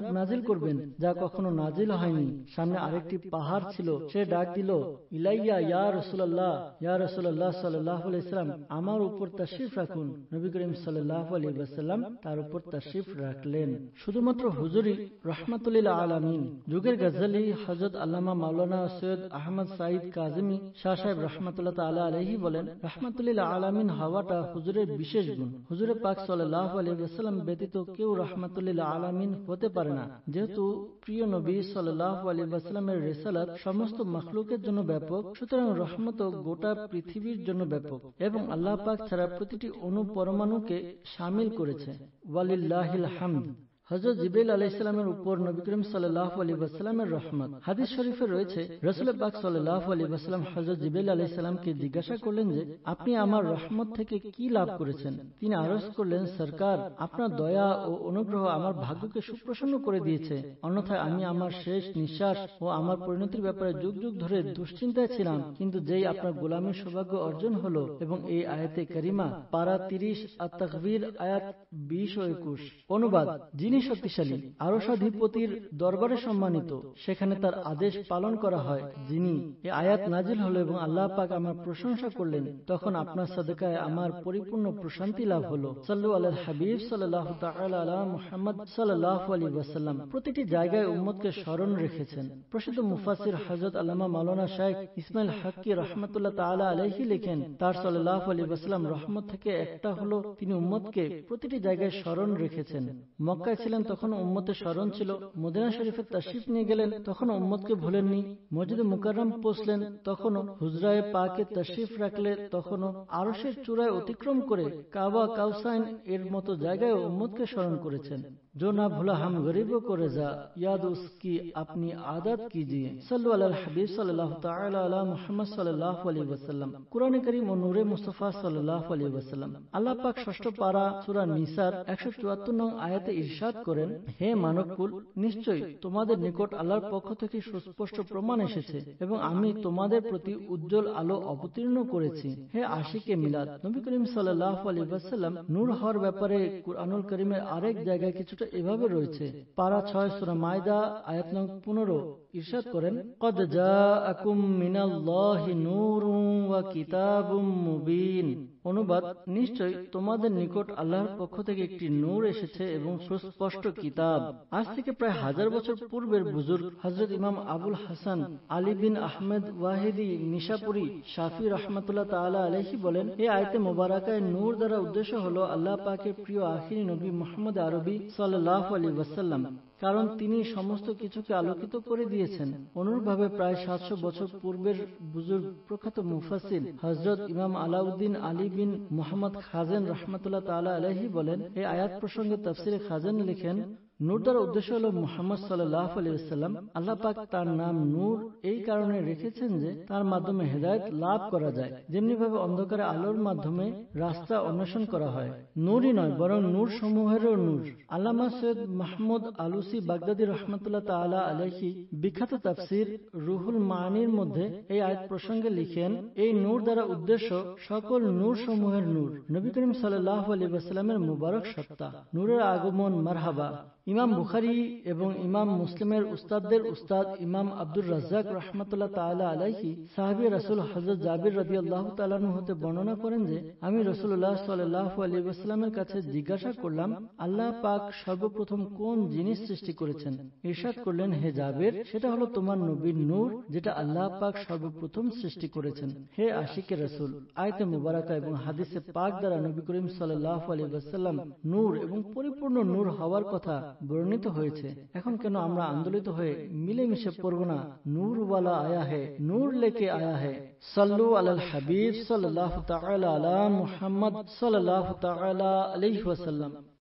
করবেন যা কখনো নাজিল হয়নি। সামনে আরেকটি পাহাড় ছিল, সে ডাক দিল, ইলাইয়া ইয়া রাসূলুল্লাহ, ইয়া রাসূলুল্লাহ সাল্লাল্লাহু আলাইহি ওয়াসাল্লাম, আমার উপর তাশরিফ রাখুন। নবী করিম সাল্লাল্লাহু আলাইহি ওয়াসাল্লাম তার উপর তাশরিফ রাখলেন। শুধুমাত্র হুজুরই রাহমাতুল লিল আলামিন। যুগের গজলি হযরত আল্লামা মাওলানা সৈয়দ আহমদ সাঈদ কাজিমি শাহ সাহেব রাহমাতুল্লাহ তাআলা আলাইহি বলেন, রাহমাতুল লিল আলামিন হওয়াটা হুজুরের বিশেষ গুণ। হুজুরে পাক সাল্লাল্লাহু আলাইহি ওয়াসাল্লাম ব্যতীত কেউ রাহমাতুল লিল আলামিন হতে পারে না। যেহেতু প্রিয় নবী সাল্লাল্লাহু আলাইহি ওয়াসাল্লামের রিসালাত সমস্ত মাখলুকের জন্য ব্যাপক, সুতরাং রহমত গোটা পৃথিবীর জন্য ব্যাপক এবং আল্লাহ পাক ছাড়া প্রতিটি অণু পরমাণুকে শামিল করেছে। ওয়ালিল্লাহিল হামদ। হযরত জিবরাইল আলাইহিস সালামের উপর নবী করিম সাল্লাল্লাহু আলাইহি ওয়াসাল্লামের রহমত। হাদিস শরীফে রয়েছে, রাসূল পাক সাল্লাল্লাহু আলাইহি ওয়াসাল্লাম হযরত জিবরাইল আলাইহিস সালামকে জিজ্ঞাসা করলেন যে, আপনি আমার রহমত থেকে কি লাভ করেছেন? তিনি আরজ করলেন, সরকার, আপনার দয়া ও অনুগ্রহ আমার ভাগ্যকে সুপ্রসন্ন করে দিয়েছে। অন্যথায় আমি আমার শেষ নিঃশ্বাস ও আমার পরিণতির ব্যাপারে যুগ যুগ ধরে দুশ্চিন্তায় ছিলাম, কিন্তু যেই আপনার গোলামীর সৌভাগ্য অর্জন হলো। এবং এই আয়াতে কারিমা পারা 30 আত-তাকবীর আয়াত 20 ও 21। অনুবাদ, যিনি শক্তিশালী, আরশাধিপতির দরবারে সম্মানিত, সেখানে তার আদেশ পালন করা হয়। যিনি এই আয়াত নাজিল হলো এবং আল্লাহ পাক আমার প্রশংসা করলেন, তখন আপনার সাদকায় আমার পরিপূর্ণ প্রশান্তি লাভ হলো। সাল্লু আলাল হাবিব সাল্লাল্লাহু তাআলা আলা মুহাম্মদ সাল্লাল্লাহু আলাইহি ওয়াসাল্লাম। প্রতিটি জায়গায় উম্মতকে স্মরণ রেখেছেন। প্রসিদ্ধ মুফাসসির হযরত আল্লামা মাওলানা শাইখ ইসমাইল হাক্কি রাহমাতুল্লাহ তাআলা আলাইহি লেখেন, তার সাল্লাল্লাহু আলাইহি ওয়াসাল্লাম রহমত থেকে একটা হলো তিনি উম্মতকে প্রতিটি জায়গায় স্মরণ রেখেছেন। মক্কায় ছিলেন তখন উম্মতের স্মরণ ছিল, মদিনা শরীফে তাশরিফ নিয়ে গেলেন তখন উম্মতকে ভুলেননি, মসজিদে মুকাররম পৌঁছলেন তখনও, হুজরায়ে পাকে তাশরিফ রাখলে তখনও, আরশের চূড়ায় অতিক্রম করে কাবা কাউসাইন এর মতো জায়গায় উম্মতকে স্মরণ করেছেন। जो ना भूला हम गरीबों को रजा, याद उसकी अपनी आदत कीजिए। सल्लु अलल हबीब सल्लल्लाहु ताला अला मुहम्मद सल्लल्लाहु अलैहि वसल्लम। कुरान करीम ও নূরে মুস্তাফা সাল্লাল্লাহু আলাইহি ওয়াসাল্লাম। আল্লাহ পাক ষষ্ঠ পারা সূরা নিসার 174 নং আয়াতে ইরশাদ করেন, হে মানবকুল, নিশ্চয়ই তোমাদের নিকট আল্লাহর পক্ষ থেকে সুস্পষ্ট প্রমাণ এসেছে এবং আমি তোমাদের প্রতি উজ্জ্বল আলো অবতীর্ণ করেছি। হে আশিকে মিলাদ, নবী করিম সাল্লাল্লাহু আলাইহি ওয়াসাল্লাম নূর হওয়ার ব্যাপারে কুরআনুল কারীমের আরেক জায়গায় কিছুটা এভাবে রয়েছে। পারা 6 সূরা মায়দা আয়াত নং 15 ইরশাদ করেন, কদ জাআকুম মিনাল্লাহি নূরুন ওয়া কিতাবুম মুবিন। অনুবাদ, নিশ্চয়ই তোমাদের নিকট আল্লাহর পক্ষ থেকে একটি নূর এসেছে এবং সুস্পষ্ট কিতাব। আজ থেকে প্রায় 1000 বছর পূর্বের বুজুর্গ হযরত ইমাম আবুল হাসান আলী বিন আহমেদ ওয়াহিদি নিশাপুরি শাফি রাহমাতুল্লাহ তাআলা আলাইহি বলেন, এই আয়াতে মুবারাকায় নূর দ্বারা উদ্দেশ্য হলো আল্লাহ পাকের প্রিয় আখিরি নবী মুহাম্মদ আরবি সাল্লাল্লাহু আলাইহি ওয়াসাল্লাম, কারণ তিনি সমস্ত কিছুকে আলোকিত করে দিয়েছেন। অনুরূপভাবে প্রায় 700 বছর পূর্বের বুজুর্গ প্রখ্যাত মুফাসসির হযরত ইমাম আলাউদ্দিন আলী বিন মুহাম্মদ খাজেন রাহমাতুল্লাহ তাআলা আলাইহি বলেন, এই আয়াত প্রসঙ্গে তাফসিরে খাজেন লিখেন, নূর দ্বারা উদ্দেশ্য হল মুহাম্মদ সাল্লাল্লাহু আলাইহি ওয়াসাল্লাম। আল্লাহ পাক তার নাম নূর এই কারণে রেখেছেন যে তার মাধ্যমে হেদায়েত লাভ করা যায়, যেমনি ভাবে অন্ধকারে আলোর মাধ্যমে রাস্তা অন্বেষণ করা হয়। নূরই নয় বরং নূর সমূহেরও নূর। আল্লামা সৈয়দ মাহমুদ আলুসি বাগদাদী রাহমাতুল্লাহ তাআলা আলাইহি বিখ্যাত তাফসির রুহুল মানির মধ্যে এই আয়াত প্রসঙ্গে লিখেন, এই নূর দ্বারা উদ্দেশ্য সকল নূর সমূহের নূর, নবী করিম সাল্লাল্লাহু আলাইহি ওয়াসাল্লামের মুবারক সত্তা। নূরের আগমন মারহাবা। ইমাম বুখারী এবং ইমাম মুসলিমের উস্তাদদের উস্তাদ ইমাম আব্দুর রাজ্জাক রাহমাতুল্লাহ তাআলা আলাইহি সাহাবী রাসূল হযরত জাবির রাদিয়াল্লাহু তাআলা আনহু হতে বর্ণনা করেন যে, আমি রাসূলুল্লাহ সাল্লাল্লাহু আলাইহি ওয়াসাল্লামের কাছে জিজ্ঞাসা করলাম, আল্লাহ পাক সর্বপ্রথম কোন জিনিস সৃষ্টি করেছেন? ইরশাদ করলেন, হে জাবির, সেটা হলো তোমার নবীর নূর, যেটা আল্লাহ পাক সর্বপ্রথম সৃষ্টি করেছেন। হে আশিকে রাসূল, আয়াতে মুবারাকা এবং হাদিসে পাক দ্বারা নবী করিম সাল্লাল্লাহু আলাইহি ওয়াসাল্লাম নূর এবং পরিপূর্ণ নূর হওয়ার কথা বর্ণিত হয়েছে। এখন কেন আমরা আন্দোলিত হয়ে মিলেমিশে পড়ব না, নূর ওয়ালা আয়া হে, নূর লেকে আয়া হে। সাল্লু আলাল হাবিব সাল্লাল্লাহু তাআলা আলা মুহাম্মদ সাল্লাল্লাহু তাআলা আলাইহি ওয়াসাল্লাম।